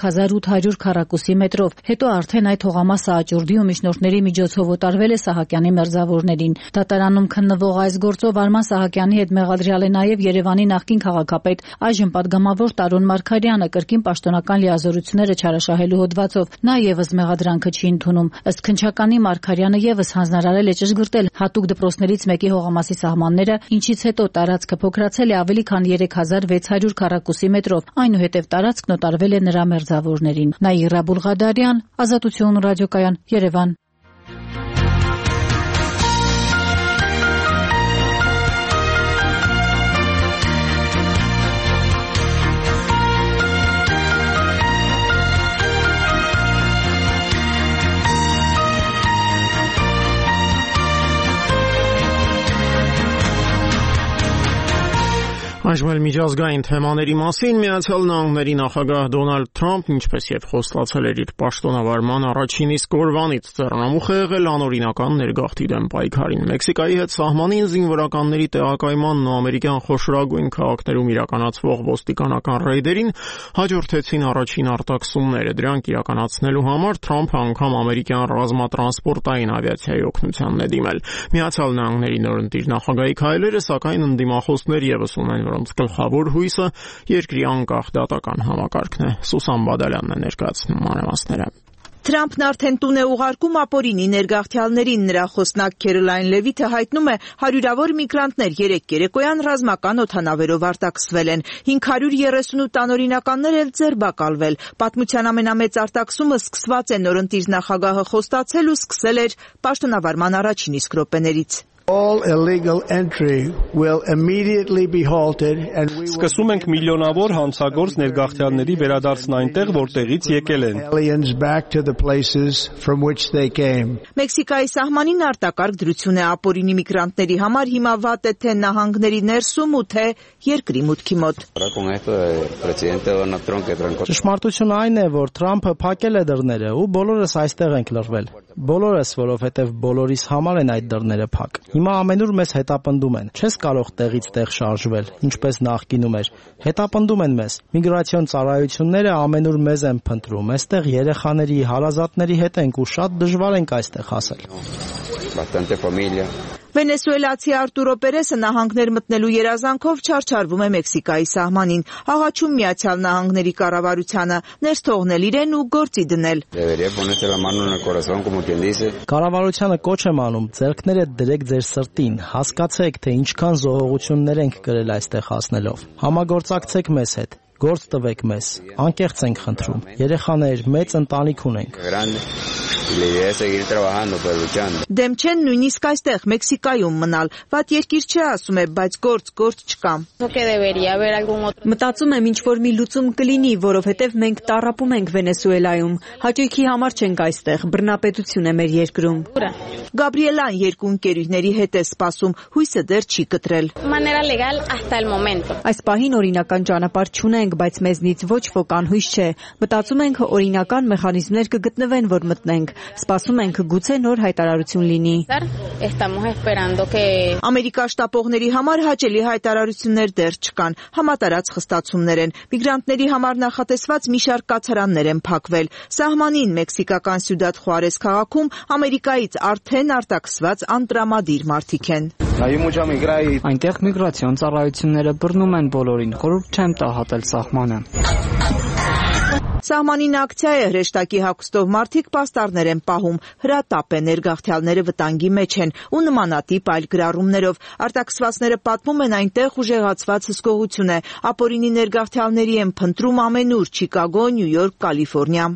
3800 քառակուսի մետրով։ Հետո արդեն այդ հողամասը աճուրդի ու միջնորդների միջոցով օտարվել է Սահակյանի մերձավորներին։ Դատարանում քննվող այս գործով Արման Սահակյանի հետ մեղադրյալ է նաև Երևանի նախկին քաղաքապետ, այժմ падգամավոր Տարոն Մարգարյանը կրկին պաշտոնական լիազորությունները չարաշահելու հոդվածով։ Նա եւս մեղադրանքը չի ընդունում։ Ըստ քննչականի Մարգարյանը եւս հանձնարարել է ճշգրտել հատուկ դպրոցներից մեկի հողամասի սահմանները, ինչից հետո տարածքը փոքրացել է ավելի քան 3600 քառակուսի մետրով, այնուհետև տարածքն օտարվել է նրա մերձավորներին։ Նաիրա Բուլղադարյան, Ազատություն ռադիոկայան, Երևան։ Այժմ միջազգային թեմաների մասին Միացյալ Նահանգների նախագահ Դոնալդ Թրամփն ինչպես եւ խոստացել էր իր պաշտոնավարման առաջին իսկ օրվանից ձեռնամուխ է եղել անօրինական ներգաղթի դեմ պայքարին։ Մեքսիկայի հետ սահմանին զինվորականների տեղակայմանն ու ամերիկյան խոշորագույն քաղաքներում իրականացվող ոստիկանական ռեյդերին հաջորդեցին առաջին արտաքսումները։ Դրանք իրականացնելու համար Թրամփը անգամ ամերիկյան ռազմատրանսպորտային ավիացիայի օգնությանն է դիմել։ Միացյալ Նահանգների նորընտիր նախագահի քայլերը սակայն ընդդիմախոսներ եւս ունեն, որոնց գլխավոր հույսը երկրի անկախ դատական համակարգն է։ Սուսան Բադալյանն է ներկայացնում մանրամասները։ Թրամփն արդեն տուն է ուղարկում ապօրինի ներգաղթյալներին։ Նրա խոսնակ Քերոլայն Լևիթը հայտնում է, հարյուրավոր միգրանտներ երեկ երեկոյան ռազմական օդանավերով արտաքսվել են։ 538 անօրինականներ էլ ձերբակալվել։ Պատմության ամենամեծ արտաքսումը սկսված է, նորընտիր նախագահը խոստացել ու սկսել էր պաշտոնավարման առաջին իսկ րոպեներից։ All illegal entry will immediately be halted and we will Սկսում ենք միլիոնավոր հանցագործ ներգաղթյալների վերադարձն այնտեղ, որտեղից եկել են։ aliens back to the places from which they came. Մեքսիկայի սահմանին արտակարգ դրություն է ապօրինի միգրանտների համար, հիմա վատ է թե նահանգների ներսում ու թե երկրի մուտքի մոտ։ Ճշմարտությունը այն է, որ Թրամփը փակել է դռները ու բոլորս այստեղ ենք լռվել։ Բոլորս, որովհետև բոլորիս համար են այդ դռները փակ։ Հիմա ամենուր մեզ հետապնդում են։ Չես կարող տեղից տեղ շարժվել, ինչպես նախկինում էր։ Հետապնդում են մեզ։ Միգրացիոն ծառայությունները ամենուր մեզ են փնտրում։ Այստեղ երեխաների, հարազատների հետ ենք ու շատ դժվար ենք այստեղ հասել։ Վենեսուելացի Արտուրո Պերեսը նահանգներ մտնելու երազանքով չարչարվում է Մեքսիկայի սահմանին, աղաչում Միացյալ Նահանգների կառավարությանը ներս թողնել իրեն ու գործի դնել։ Կառավարությանը կոչ եմ անում, ձեռքները դրեք ձեր սրտին, հասկացեք, թե ինչքան զոհողություններ ենք կրել այստեղ հասնելով։ Համագործակցեք մեզ հետ, գործ տվեք մեզ, անկեղծ ենք խնդրում, երեխաներ, մեծ ընտանիք ունենք։ Դեմ չեն նույնիսկ այստեղ Մեքսիկայում մնալ, վատ երկիր չէ ասում է, բայց գործ չկա։ Մտածում եմ ինչ-որ մի լուծում կլինի, որովհետև մենք տառապում ենք Վենեսուելայում, հաճույքի համար չենք այստեղ, բռնապետություն է մեր երկրում։ Գաբրիելան երկու ընկերուհիների հետ է սպասում, հույսը դեռ չի կտրել։ Այս պահին օրինական ճանապարհ չունենք, բայց մեզնից ոչ ոք անհույս չէ։ Մտածում ենք օրինական մեխանիզմներ կգտնվեն, որ մտնենք։ Սպասում ենք գուցե նոր հայտարարություն լինի։ Ամերիկա շտապողների համար հաճելի հայտարարություններ դեռ չկան, համատարած խստացումներ են։ Միգրանտների համար նախատեսված մի շարք կացարաններ են փակվել։ Սահմանին մեքսիկական Սյուդադ Խուարես քաղաքում Ամերիկայից արդեն արտաքսված անտրամադիր մարդիկ են։ Այնտեղ միգրացիոն ծառայությունները բռնում են բոլորին, խորհուրդ չեմ տա հատել սահմանը։ Սահմանին ակցիա է հրեշտակի հագուստով մարդիկ պաստառներ են պահում, հրատապ է, ներգաղթյալները վտանգի մեջ են ու նմանատիպ այլ գրառումներով։ Արտաքսվածները պատմում են այնտեղ ուժեղացված հսկողություն է, ապօրինի ներգաղթյալների են փնտրում ամենուր, Չիկագո, Նյու Յորք, Կալիֆոռնիա։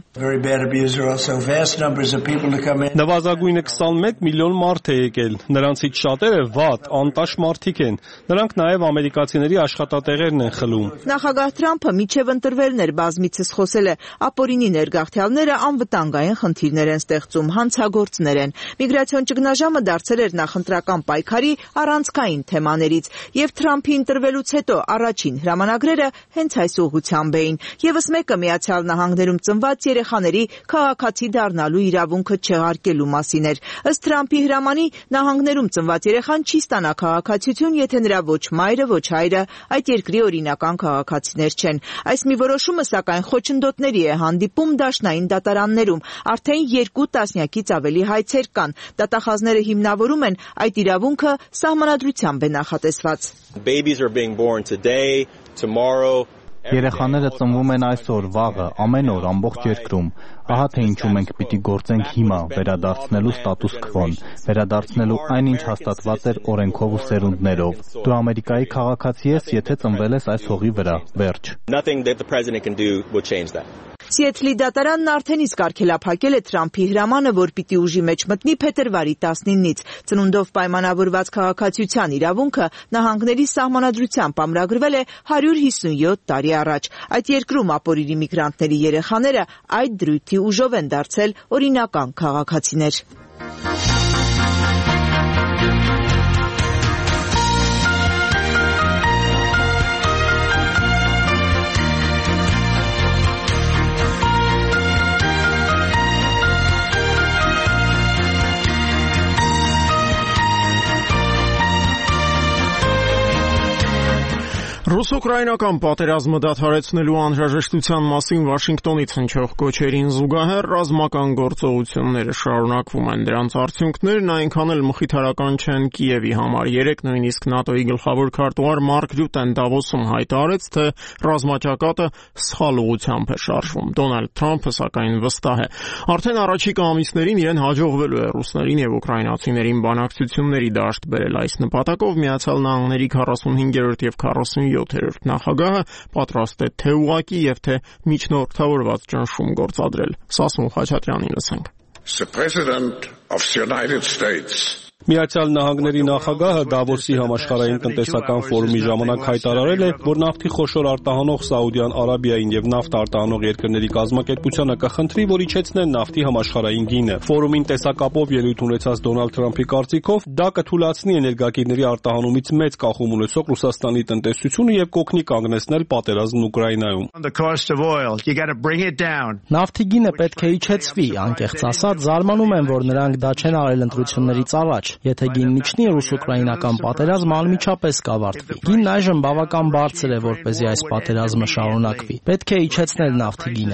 Նվազագույնը 21 միլիոն մարդ է եկել, նրանցից շատերը վատ, անտաշ մարդիկ են, նրանք նաև ամերիկացիների աշխատատեղերն են խլում։ Նախագահ Թրամփը միջև ընտրվելն էր բազմիցս խոսել է, ապօրինի ներգաղթյալները անվտանգային խնդիրներ են ստեղծում, հանցագործներ են։ Միգրացիոն ճգնաժամը դարձել էր նախընտրական պայքարի առանցքային թեմաներից, եւ Թրամփի ընտրվելուց հետո առաջին հրամանագրերը հենց այս ուղղությամբ էին։ Եվս մեկը Միացյալ Նահանգներում ծնված երեխաների քաղաքացի դառնալու իրավունքը չեղարկելու մասին էր։ Ըստ Թրամփի հրամանի նահանգներում ծնված երեխան չի ստանա քաղաքացիություն, եթե նրա ոչ մայրը, ոչ հայրը այդ երկրի օրինական քաղաքացիներ չեն։ Այս մի որոշումը սակայն խոչընդոտների է հանդիպում դաշնային դատարաններում։ Արդեն 2 տասնյակից ավելի հայցեր կան։ Դատախազները հիմնավորում են այդ իրավունքը սահմանադրությամբ է նախատեսված։ Երեխաները ծնվում են այսօր, վաղը, ամեն օր, ամբողջ երկրում։ Ահա թե ինչու մենք պիտի գործենք հիմա, վերադարձնելու ստատուս քվոն, վերադարձնելու այն, ինչ հաստատված էր օրենքով ու սերունդներով։ Դու Ամերիկայի քաղաքացի ես, եթե ծնվել ես այս հողի վրա, վերջ։ Սիեթլի դատարանն արդեն իսկ արգելափակել է Թրամփի հրամանը, որ պիտի ուժի մեջ մտնի փետրվարի 19-ից։ Ծնունդով պայմանավորված քաղաքացիության իրավունքը նահանգների սահմանադրությամբ ամրագրվել է 157 տարի առաջ։ Այդ երկրում ապօրինի միգրանտների երեխաները այդ դրույթի ուժով են դարձել օրինական քաղաքացիներ։ Ռուս-ուկրաինական պատերազմը դադարեցնելու անհրաժեշտության մասին Վաշինգտոնից հնչող գոչերին զուգահեռ ռազմական գործողությունները շարունակվում են։ Դրանց արդյունքներն այնքան էլ մխիթարական չեն Կիևի համար։ Երեկ նույնիսկ ՆԱՏՕ-ի գլխավոր քարտուղար Մարկ Ռյուտեն Դավոսում հայտարարեց, թե ռազմաճակատը սխալ ուղղությամբ է շարժվում։ Դոնալդ Թրամփը սակայն վստահ է։ Արդեն առաջիկա ամիսներին իրեն հաջողվելու է ռուսներին եւ ուկրաինացիներին բանակցությունների դաշտ բերել։ Այս նպատակով Միացյալ Նահանգների 45-րդ եւ 47-րդ նախագահը պատրաստ է թե ուղղակի եւ թե միջնորդավորված ճնշում գործադրել։ Սասուն Խաչատրյանին լսենք։ The President of the United States Միացյալ Նահանգների նախագահը Դավոսի համաշխարհային տնտեսական ֆորումի ժամանակ հայտարարել է, որ նավթի խոշոր արտահանող Սաուդյան Արաբիային եւ նավթ արտահանող երկրների կազմակերպությանը կխնդրի, որ իջեցնեն նավթի համաշխարհային գինը։ Ֆորումին տեսակապով ելույթ ունեցած Դոնալդ Թրամփի կարծիքով դա կթույլատնի էներգակիրների արտահանումից մեծ կախում ունեցող Ռուսաստանի տնտեսությունը եւ կօգնի կանգնեցնել պատերազմն Ուկրաինայում։ Նավթի գինը պետք է իջեցվի, անկեղծ ասած, զարմանում եմ, որ նրանք դա չեն արել ընտրություններից առաջ։ Եթե գինն իջնի, ռուս-ուկրաինական պատերազմը անմիջապես կավարտվի։ Գինն այժմ բավական բարձր է, որպեսզի այս պատերազմը շարունակվի։ Պետք է իջեցնել նավթի գինը։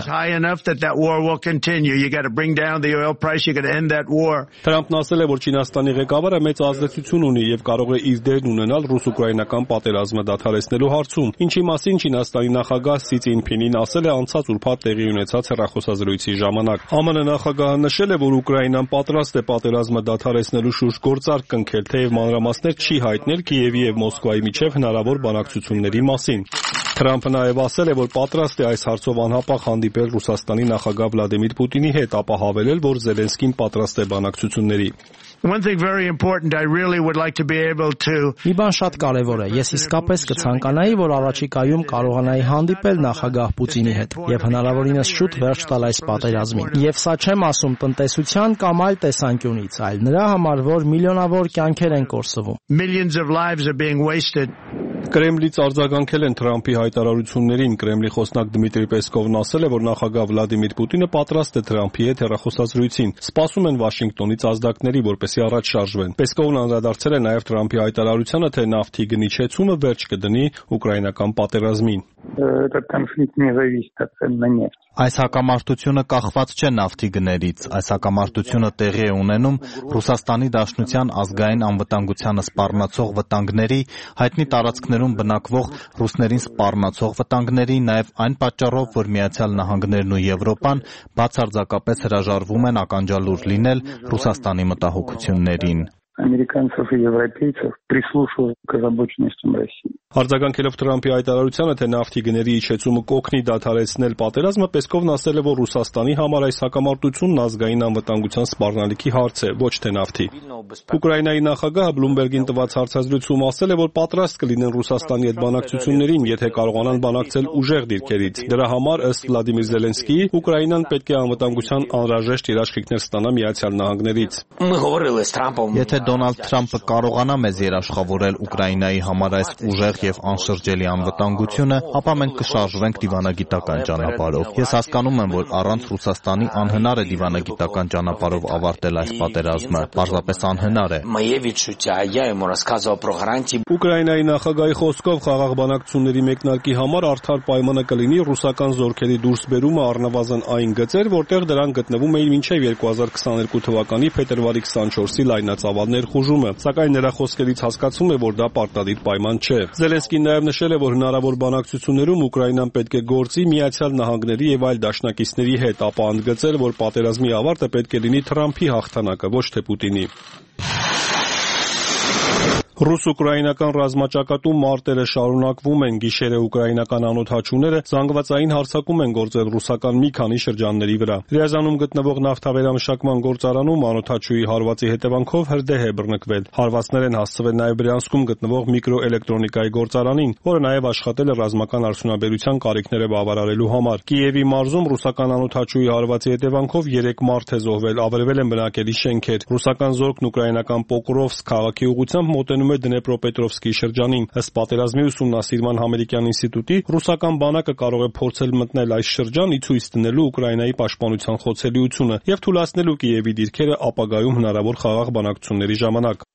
Թրամփն ասել է, որ Չինաստանի ղեկավարը մեծ ազդեցություն ունի եւ կարող է իր դերն ունենալ ռուս-ուկրաինական պատերազմը դադարեցնելու հարցում, ինչի մասին Չինաստանի նախագահ Սի Ցзինփինին ասել է անցած ուրբաթ տեղի ունեցած հեռախոսազրույցի ժամանակ։ ԱՄՆ նախագահը նշել է, որ Ուկրաինան պատրաստ է պատերազմը դադարեցնելու շուրջ գործարք կնքել, թեև մանրամասներ չի հայտնել Կիևի եւ Մոսկվայի միջև հնարավոր բանակցությունների մասին։ Թրամփը նաև ասել է, որ պատրաստ է այս հարցով անհապաղ հանդիպել Ռուսաստանի նախագահ Վլադիմիր Պուտինի հետ, ապա հավելել, որ Զելենսկին պատրաստ է բանակցությունների։ Մի բան շատ կարևոր է։ Ես իսկապես կցանկանայի, որ առաջիկայում կարողանայի հանդիպել նախագահ Պուտինի հետ եւ հնարավորինս շուտ վերջ տալ այս պատերազմին։ Եվ սա չեմ ասում տնտեսության կամ այլ տեսանկյունից, այլ նրա համար, որ միլիոնավոր կյանքեր են կորսվում։ Կրեմլից արձագանքել են Թրամփի հայտարարություններին։ Կրեմլի խոսնակ Դմիտրի Պեսկովն ասել է, որ նախագահ Վլադիմիր Պուտինը պատրաստ է Թրամփի հետ հեռախոսազրույցին։ Սպասում են Վաշինգտոնից ազդակների, որպեսզի առաջ շարժվեն։ Պեսկովն անդրադարձել է նաև Թրամփի հայտարարությանը, թե նավթի գնի իջեցումը վերջ կդնի ուկրաինական պատերազմին։ Այս հակամարտությունը կախված չէ նավթի գներից։ Այս հակամարտությունը տեղի է ունենում Ռուսաստանի Դաշնության ազգային անվտանգությանը սպառնացող վտանգների, հայտնի տարածքներում բնակվող ռուսներին սպառնացող վտանգների, նաև այն պատճառով, որ Միացյալ Նահանգներն ու Եվրոպան բացարձակապես հրաժարվում են ականջալուր լինել Ռուսաստանի մտահոգություններին։ Американцев и европейцев прислушиваться к озабоченностям России. Արձագանքելով Թրամփի հայտարարությանը, թե նավթի գների իջեցումը կօգնի դադարեցնել պատերազմը, Պեսկովն ասել է, որ Ռուսաստանի համար այս հակամարտությունն ազգային անվտանգության սպառնալիքի հարց է, ոչ թե նավթի։ Ուկրաինայի նախագահը Բլումբերգին տված հարցազրույցում ասել է, որ պատրաստ կլինեն Ռուսաստանի հետ բանակցություններին, եթե կարողանան բանակցել ուժեղ դիրքերից։ Դրա համար, ըստ Վլադիմիր Զելենսկիի, Ուկրաինան պետք է անվտանգության անհրաժեշտ երաշխիքներ ստանա Միացյալ Նահանգներից։ Եթե Դոնալդ Թրամփը կարողանա մեզ երաշխավորել Ուկրաինայի համար այս ուժեղ եւ անշրջելի անվտանգությունը, ապա մենք կշարժվենք դիվանագիտական ճանապարհով։ Ես հասկանում եմ, որ առանց Ռուսաստանի անհնար է դիվանագիտական ճանապարհով ավարտել այս պատերազմը, պարզապես անհնար է։ Ուկրաինայի նախագահի խոսքով խաղաղ բանակցությունների մեկնարկի համար արդար պայմանը կլինի ռուսական զորքերի դուրսբերումը առնվազն այն գծեր, որտեղ դրանք գտնվում էին մինչև 2022 թվականի փետրվարի 24-ի լայնածավալ ներխուժումը, սակայն նրա խոսքերից հասկացվում է, որ դա պարտադիր պայման չէ։ Զելենսկին նաև նշել է, որ հնարավոր բանակցություններում Ուկրաինան պետք է գործի Միացյալ Նահանգների եւ այլ դաշնակիցների հետ, ապա ընդգծել, որ պատերազմի ավարտը պետք է լինի Թրամփի հաղթանակը, ոչ թե Պուտինի։ Ռուս-ուկրաինական ռազմաճակատում մարտերը շարունակվում են։ Գիշերը ուկրաինական անօդաչուները զանգվածային հարձակում են գործել ռուսական մի քանի շրջանների վրա։ Ռիազանում գտնվող նավթավերամշակման գործարանում անօդաչուի հարվածի հետևանքով հրդեհ է բռնկվել։ Հարվածներ են հասցվել նաև Բրյանսկում գտնվող միկրոէլեկտրոնիկայի գործարանին, որը նաև աշխատել է ռազմական արդյունաբերության կարիքները բավարարելու համար։ Կիևի մարզում ռուսական անօդաչուի հարվածի հետևանքով 3 մարդ է զոհվել, ավերվել են բնակելի շենքեր։ Ռուսական զորքն ուկրաինական Պոկրովսկ քաղաքի ուղղությամբ մոտենում է Դնեպրոպետրովսկի շրջանին։ Ըստ պատերազմի ուսումնասիրման համերիկյան ինստիտուտի, ռուսական բանակը կարող է փորձել մտնել այս շրջան՝ ի ցույց դնելու Ուկրաինայի պաշտպանության խոցելիությունը եւ թույլատնելու Կիևի դիրքերը ապագայում հնարավոր խաղաղ բանակցությունների ժամանակ։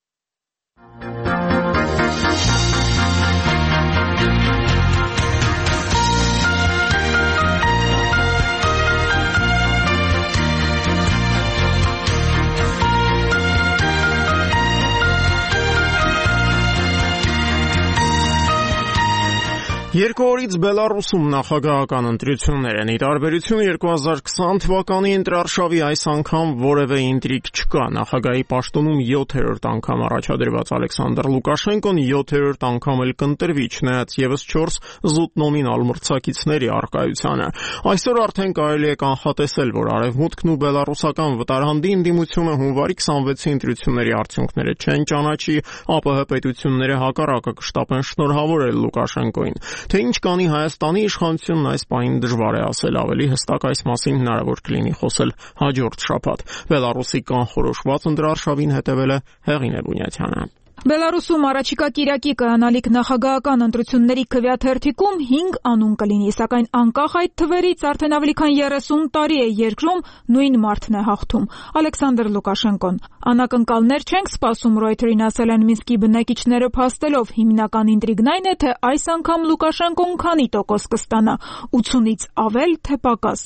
Երկու օրից Բելարուսում նախագահական ընտրություններ են։ Ի տարբերություն 2020 թվականի ընտրարշավի այս անգամ որևէ ինտրիգ չկա։ Նախագահի պաշտոնում 7-րդ անգամ առաջադրված Ալեքսանդր Լուկաշենկոն 7-րդ անգամ էլ կընտրվի, չնայած եւս 4 զուտ նոմինալ մրցակիցների առկայությանը։ Այսօր արդեն կարելի է կանխատեսել, որ Արևմուտքն ու բելարուսական վտարանդի ընդդիմությունը հունվարի 26-ի ընտրությունների արդյունքները չեն ճանաչի, ԱՊՀ պետությունները հակառակը կշտապեն շնորհավորել Լուկաշենկոին։ Թե ինչ կանի Հայաստանի իշխանությունն այս պահին դժվար է ասել, ավելի հստակ այս մասին հնարավոր կլինի խոսել հաջորդ շաբաթ։ Բելարուսի կանխորոշված ընտրարշավին հետևել է Հեղինե Բունյաթյանը։ Բելարուսում առաջիկա կիրակի կայանալիք նախագահական ընտրությունների քվեաթերթիկում 5 անուն կլինի, սակայն անկախ այդ թվերից արդեն ավելի քան 30 տարի է երկրում նույն մարդն է հաղթում՝ Ալեքսանդր Լուկաշենկոն։ Անակնկալներ չենք սպասում, Ռոյթերին ասել են Մինսկի բնակիչները փաստելով։ Հիմնական ինտրիգն այն է, թե այս անգամ Լուկաշենկոն քանի տոկոս կստանա՝ 80-ից ավել, թե պակաս։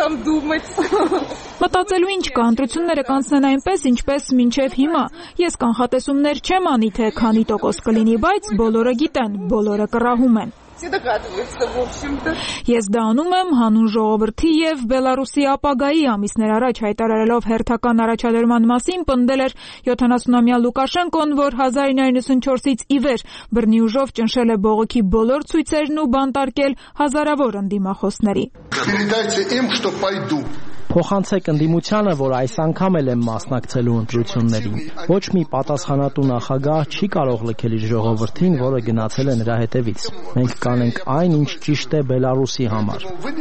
Մտածելու ինչ կա, ընտրությունները կանցնեն այնպես, ինչպես մինչև հիմա։ Ես կանխատեսումներ չեմ անի, թե քանի տոկոս կլինի, բայց բոլորը գիտեն, բոլորը կռահում են։ Ես դա անում եմ հանուն ժողովրդի եւ Բելարուսի ապագայի։ Ամիսներ առաջ հայտարարելով հերթական առաջադրման մասին պնդել էր 70-ամյա Լուկաշենկոն, որ 1994-ից ի վեր բռնի ուժով ճնշել է բողոքի բոլոր ցույցերն ու բանտարկել հազարավոր ընդդիմախոսների։ Փոխանցեք ընդդիմությանը, որ այս անգամ էլ եմ մասնակցելու ընտրություններին։ Ոչ մի պատասխանատու նախագահ չի կարող լքել իր ժողովրդին, որը գնացել է նրա հետևից։ Մենք կանենք այն, ինչ ճիշտ է Բելարուսի համար։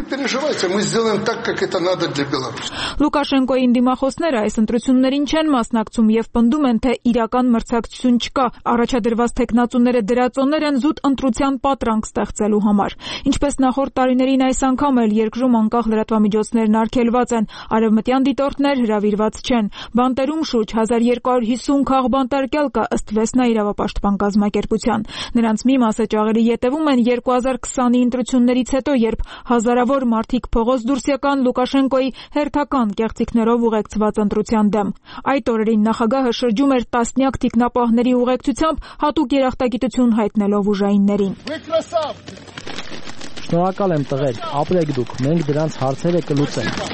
Լուկաշենկոյի ընդդիմախոսները այս ընտրություններին չեն մասնակցում եւ պնդում են, թե իրական մրցակցություն չկա։ Առաջադրված տեխնացուները դրածոներ են զուտ ընտրության պատրանք ստեղծելու համար։ Ինչպես նախորդ տարիներին, այս անգամ էլ երկրում անկախ լրատվամիջոցներն արգելված են, արևմտյան դիտորդներ հրավիրված չեն։ Բանտերում շուրջ 1250 քաղբանտարկյալ կա, ըստ Վեսնա իրավապաշտպան կազմակերպության։ Նրանց մի մասը ճաղերի ետևում են 2020-ի ընտրություններից հետո, երբ հազարավոր մարդիկ փողոց դուրս եկան Լուկաշենկոյի հերթական կեղծիքներով ուղեկցված ընտրության դեմ։ Այդ օրերին նախագահը շրջում էր տասնյակ թիկնապահների ուղեկցությամբ, հատուկ երախտագիտություն հայտնելով ուժայիններին։ Շնորհակալ եմ տղերք, ապրեք դուք, մենք դրանց հարցերը կլուծենք։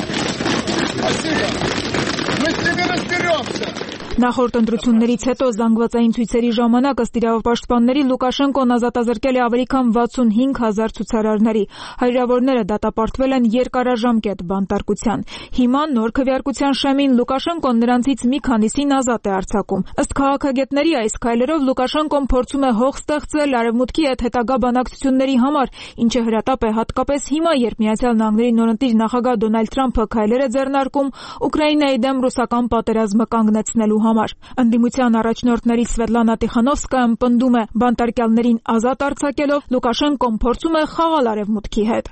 Նախորդ ընտրություններից հետո զանգվածային ցույցերի ժամանակ ըստ իրավապաշտպանների Լուկաշենկոն ազատազրկել է ավելի քան 65,000 ցուցարարների։ Հարյուրավորները դատապարտվել են երկարաժամկետ բանտարկության։ Հիմա նոր քվեարկության շեմին Լուկաշենկոն նրանցից մի քանիսին ազատ է արձակում։ Ըստ քաղաքագետների այս քայլերով Լուկաշենկոն փորձում է հող ստեղծել Արևմուտքի հետ հետագա բանակցությունների համար, ինչը հրատապ է հատկապես հիմա, երբ Միացյալ Նահանգների նորընտիր նախագահ Դոնալդ Թրամփը քայլեր է ձեռնարկում Ուկրաինայի դեմ ռուսական պատերազմը կանգնեցնելու համար։ Ընդդիմության առաջնորդներից Սվետլանա Տիխանովսկայան պնդում է, բանտարկյալներին ազատ արձակելով Լուկաշենկոն փորձում է խաղալ Արևմուտքի հետ։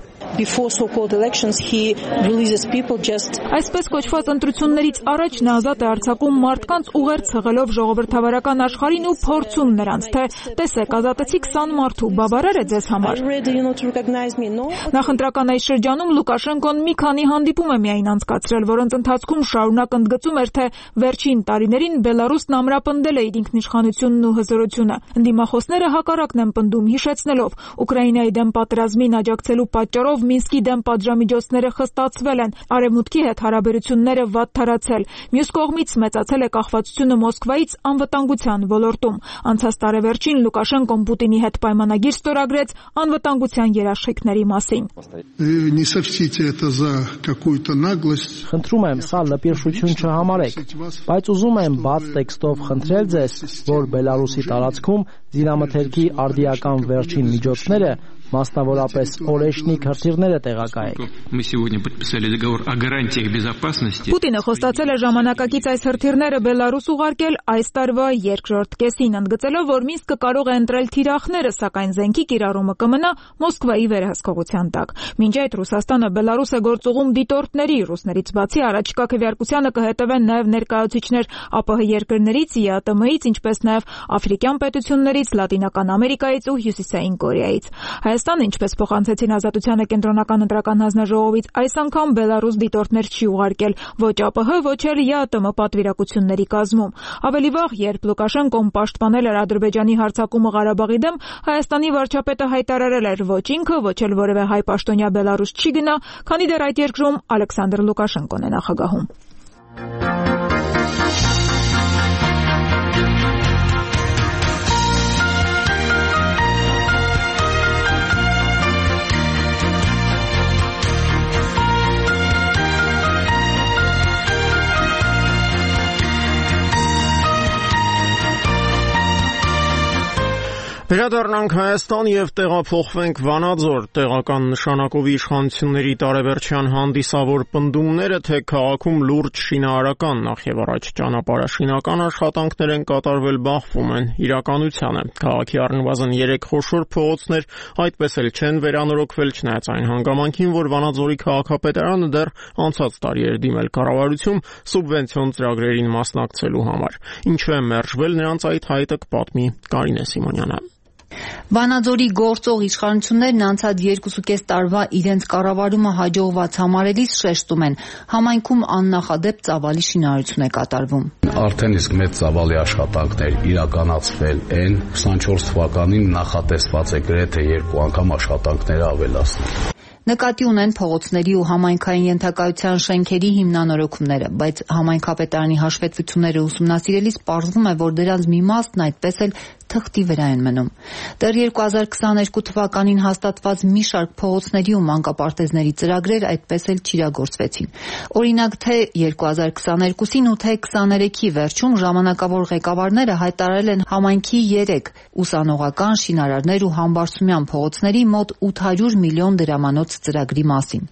Այսպես կոչված ընտրություններից առաջ նա ազատ է արձակում մարդկանց ուղերձ հղելով ժողովրդավարական աշխարհին ու փորձում նրանց, թե տեսեք, ազատեցի 20 մարդու, բավարար է ձեզ համար։ Նախընտրական այս շրջանում Լուկաշենկոն մի քանի հանդիպում է միայն անցկացրել, որոնց ընթացքում շարունակ ընդգծում էր, թե վերջին տարիներին Բելարուսն ամրապնդել է իր ինքնիշխանությունն ու հզորությունը։ Ընդդիմախոսները հակառակն են պնդում, հիշեցնելով Ուկրաինայի դեմ պատերազմին աջակցելու պատճառով Մինսկի դեմ պատժամիջոցները խստացվել են, Արևմուտքի հետ հարաբերությունները վատթարացել։ Մյուս կողմից մեծացել է կախվածությունը Մոսկվայից անվտանգության ոլորտում։ Անցած տարեվերջին Լուկաշենկոն Պուտինի հետ պայմանագիր ստորագրեց անվտանգության երաշխիքների մասին։ Խնդրում եմ, սա լպիրշություն չհամարեք, բայց ուզում եմ բաց տեքստով խնդրել ձեզ, որ Բելարուսի տարածքում զինամթերքի արդիական վերջին միջոցները, մասնավորապես օրեշնիկ հրթիռները տեղակայեք։ Պուտինը խոստացել է ժամանակակից այս հրթիռները Բելարուս ուղարկել այս տարվա երկրորդ կեսին, ընդգծելով, որ Մինսկը կարող է ընտրել թիրախները, սակայն զենքի կիրառումը կմնա Մոսկվայի վերահսկողության տակ։ Մինչ այդ Ռուսաստանը Բելարուս է գործուղում դիտորդների, ռուսներից բացի առաջիկա քվեարկությանը կհետևեն նաև ներկայացուցիչներ ԱՊՀ երկրներից, ԵԱՏՄ-ից, ինչպես նաև աֆրիկյան պետություններից, Լատինական Ամերիկայից ու Հյուսիսային Կորեայից։ Հայաստանը, ինչպես փոխանցեցին Ազատությանը կենտրոնական ընտրական հանձնաժողովից, այս անգամ Բելարուս դիտորդներ չի ուղարկել ոչ ԱՊՀ, ոչ էլ ԵԱՏՄ պատվիրակությունների կազմում։ Ավելի վաղ, երբ Լուկաշենկոն պաշտպանել էր Ադրբեջանի հարձակումը Ղարաբաղի դեմ, Հայաստանի վարչապետը հայտարարել էր, ոչ ինքը, ոչ էլ որևէ հայ պաշտոնյա Բելարուս չի գնա, քանի դեռ այդ երկրում Ալեքսանդր Լուկաշենկոն է նախագահում։ Վերադառնանք Հայաստան եւ տեղափոխվենք Վանաձոր։ Տեղական նշանակովի իշխանությունների տարեվերջյան հանդիսավոր պնդումները, թե քաղաքում լուրջ շինարարական, նախ եւ առաջ ճանապարհաշինական աշխատանքներ են կատարվել, բախվում են իրականությանը։ Քաղաքի առնվազն 3 խոշոր փողոցներ այդպես էլ չեն վերանորոգվել, չնայած այն հանգամանքին, որ Վանաձորի քաղաքապետարանը դեռ անցած տարի էր դիմել կառավարություն սուբվենցիոն ծրագրերին մասնակցելու համար։ Ինչու է մերժվել նրանց այդ հայտը, կպատմի Կարինե Սիմոնյանը։ Վանաձորի գործող իշխանություններն անցած 2.5 տարվա իրենց կառավարումը հաջողված համարելիս շեշտում են, համայնքում աննախադեպ ծավալի շինարարություն է կատարվում։ Արդեն իսկ մեծ ծավալի աշխատանքներ իրականացվել են, 24 թվականին նախատեսված է գրեթե 2 անգամ աշխատանքները ավելացնել։ Նկատի ունեն փողոցների ու համայնքային ենթակայության շենքերի հիմնանորոգումները, բայց համայնքապետարանի հաշվետվությունները ուսումնասիրելիս պարզվում է, որ դրանց մի մասն այդպես էլ թղթի վրա են մնում։ Դեռ 2022 թվականին հաստատված մի շարք փողոցների ու մանկապարտեզների ծրագրեր այդպես էլ չիրագործվեցին։ Օրինակ, թե 2022-ին ու թե 23-ի վերջում ժամանակավոր ղեկավարները հայտարարել են համայնքի 3 ուսանողական, շինարարներ ու համբարձումյան փողոցների մոտ 800 միլիոն դրամանոց ծրագրի մասին։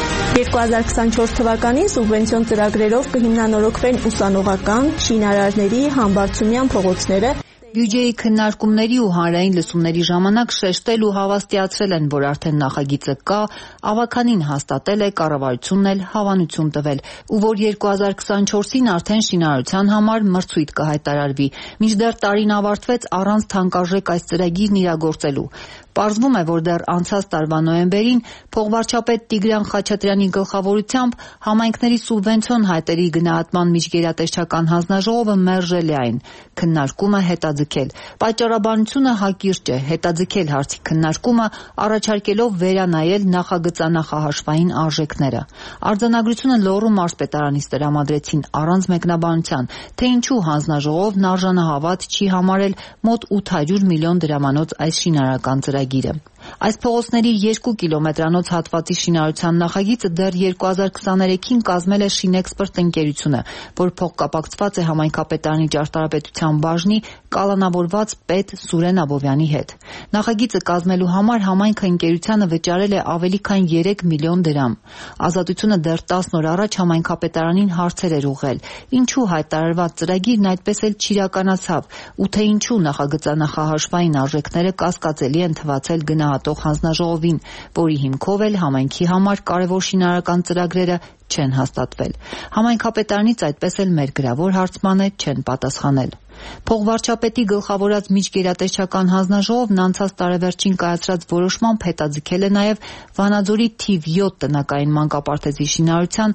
2024 թվականին սուբվենցիոն ծրագրերով կհիմնանորոգվեն ուսանողական, շինարարների, համբարձումյան փողոցները։ Բյուջեի քննարկումների ու հանրային լսումների ժամանակ շեշտել ու հավաստիացրել են, որ արդեն նախագիծը կա, ավականին հաստատել է, կառավարությունն էլ հավանություն տվել, ու որ 2024-ին արդեն շինարարության համար մրցույթ կհայտարարվի, մինչդեռ տարին ավարտվեց առանց թանկարժեք այս ծրագիրն իրագործելու։ Պարզվում է, որ դեռ անցած տարվա նոյեմբերին փոխվարչապետ Տիգրան Խաչատրյանի գլխավորությամբ համայնքների սուբվենցիոն հայտերի գնահատման միջգերատեսչական հանձնաժողովը մերժել է այն։ Քննարկումը հետաձգել։ Պատճառաբանությունը հակիրճ է, հետաձգել հարցի քննարկումը, առաջարկելով վերանայել նախագծանախահաշվային արժեքները։ Արձանագրությունը Լոռու մարզպետարանից տրամադրեցին առանց մեկնաբանության, թե ինչու հանձնաժողովն արժանահավատ չի համարել մոտ 800 միլիոն դրամանոց այս շինարարական ծրագիրը։ Այս փողոցների 2 կիլոմետրանոց հատվածի շինարարության նախագիծը դեռ 2023-ին կազմել է Շինեքսպորտ ընկերությունը, որ փոխկապակցված է համայնքապետարանի ճարտարապետության բաժնի կալանավորված պետ Սուրեն Աբովյանի հետ։ Նախագիծը կազմելու համար համայնքը ընկերությանը վճարել է ավելի քան 3 միլիոն դրամ։ Ազատությունը դեռ 10 օր առաջ համայնքապետարանին հարցեր էր ուղղել, ինչու հայտարարված ծրագիրն այդպես էլ չիրականացավ, ու թե ինչու նախագծանախահաշվային արժեքները կասկածելի են թվացել գնահատող հանձնաժողովին, որի հիմքով էլ համայնքի համար կարևոր շինարարական ծրագրերը չեն հաստատվել։ Համայնքապետարանից այդպես էլ մեր գրավոր հարցմանը չեն պատասխանել։ Փոխվարչապետի գլխավորած միջգերատեսչական հանձնաժողովն անցած տարեվերջին կայացրած որոշմամբ հետաձգել է նաև Վանաձորի թիվ 7 տնակային մանկապարտեզի շինարարության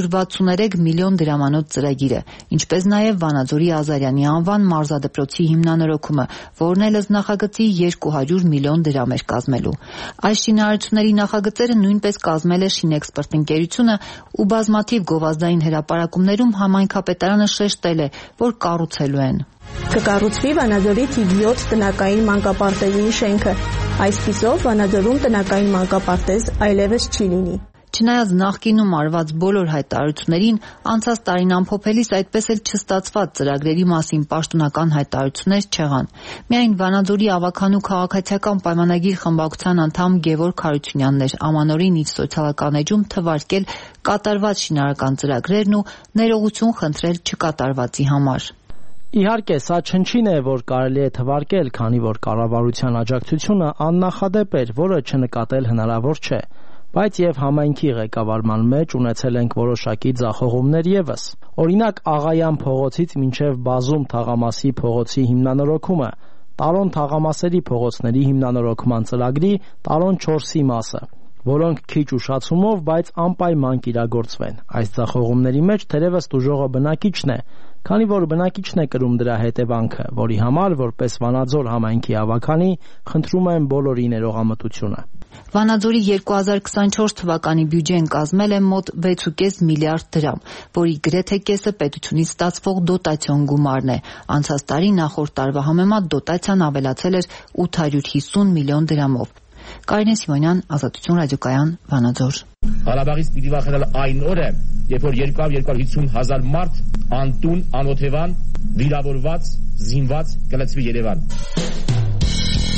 163 միլիոն դրամանոց ծրագիրը, ինչպես նաև Վանաձորի Ազարյանի անվան մարզադպրոցի հիմնանորոգումը, որն էլ նախագծի 200 միլիոն դրամ էր կազմելու։ Այս շինարարությունների նախագծերը նույնպես կազմել է Շինեքսպորտ ընկերությունը, ու բազմաթիվ գովազդային հրապարակումներում համայնքապետարանը շեշտել է, որ կառուցելու են։ Կկառուցվի Վանաձորի թիվ 7 տնակային մանկապարտեզի շենքը։ Այսպիսով Վանաձորում տնակային մանկապարտեզ այլևս չի լինի։ Չնայած նախկինում արված բոլոր հայտարարություններին, անցած տարին ամփոփելիս այդպես էլ չստացված ծրագրերի մասին պաշտոնական հայտարարություններ չեղան։ Միայն Վանաձորի ավականու քաղաքացիական պայմանագիր խմբակցության անդամ Գևորգ Հարությունյանն էր ամանորին իր սոցիալական էջում թվարկել կատարված շինարարական ծրագրերն ու ներողություն խնդրել չկատարվածի համար։ Իհարկե, սա չնչին է, որ կարելի է թվարկել, քանի որ կառավարության աջակցությունը աննախադեպ էր, որը չնկատել հնարավոր չէ։ Բայց եւ համայնքի ղեկավարման մեջ ունեցել ենք որոշակի ձախողումներ եւս։ Օրինակ, Աղայան փողոցից մինչեւ Բազում թաղամասի փողոցի հիմնանորոգումը, Տարոն թաղամասերի փողոցների հիմնանորոգման ծրագրի Տարոն 4-ի մասը, որոնք քիչ ուշացումով, բայց անպայման կիրագործվեն։ Այս ձախողումների մեջ թերևս դժողը բնակիչն է, քանի որ բնակիչն է կրում դրա հետևանքը, որի համար, որպես Վանաձոր համայնքի ավականի, խնդրում եմ բոլորի ներողամտությունը։ Վանաձորի 2024 թվականի բյուջեն կազմել է մոտ 6.5 միլիարդ դրամ, որի գրեթե կեսը պետությունից ստացվող դոտացիոն գումարն է։ Անցած տարի նախորդ տարվա համեմատ դոտացիան ավելացել էր 850 միլիոն դրամով։ Կարինե Սիմոնյան, Ազատություն ռադիոկայան, Վանաձոր։ Ղարաբաղից պիտի վախենալ այն օրը, երբ որ 250 հազար մարդ անտուն, անօթևան, վիրավորված, զինված կլցվի Երևան։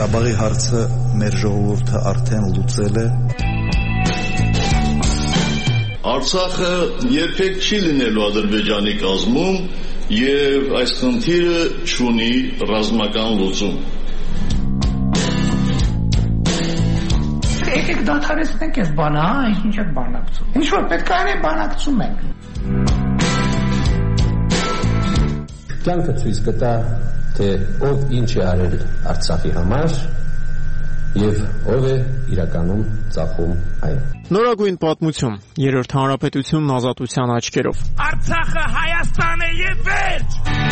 Ղարաբաղի հարցը մեր ժողովուրդը արդեն լուծել է։ Արցախը երբեք չի լինելու Ադրբեջանի կազմում եւ այս խնդիրը չունի ռազմական լուծում։ Եկեք դադարեցնենք այս բանը, ինչ եք բանակցում։ Ինչ որ պետք է անենք, բանակցում ենք։ Կյանքը ցույց կտա, թե ով ինչ է արել Արցախի համար եւ ով է իրականում ծախում այն։ Նորագույն պատմություն, Երրորդ հանրապետությունն ազատության աչքերով։ Արցախը Հայաստան է եւ վերջ։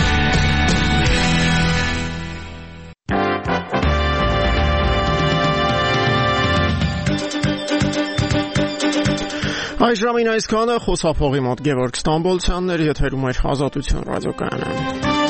Այս ժամին այսքանը, խոսափողի մոտ Գևորգ Ստամբոլցյանն էր, եթերում էր Ազատություն ռադիոկայանը։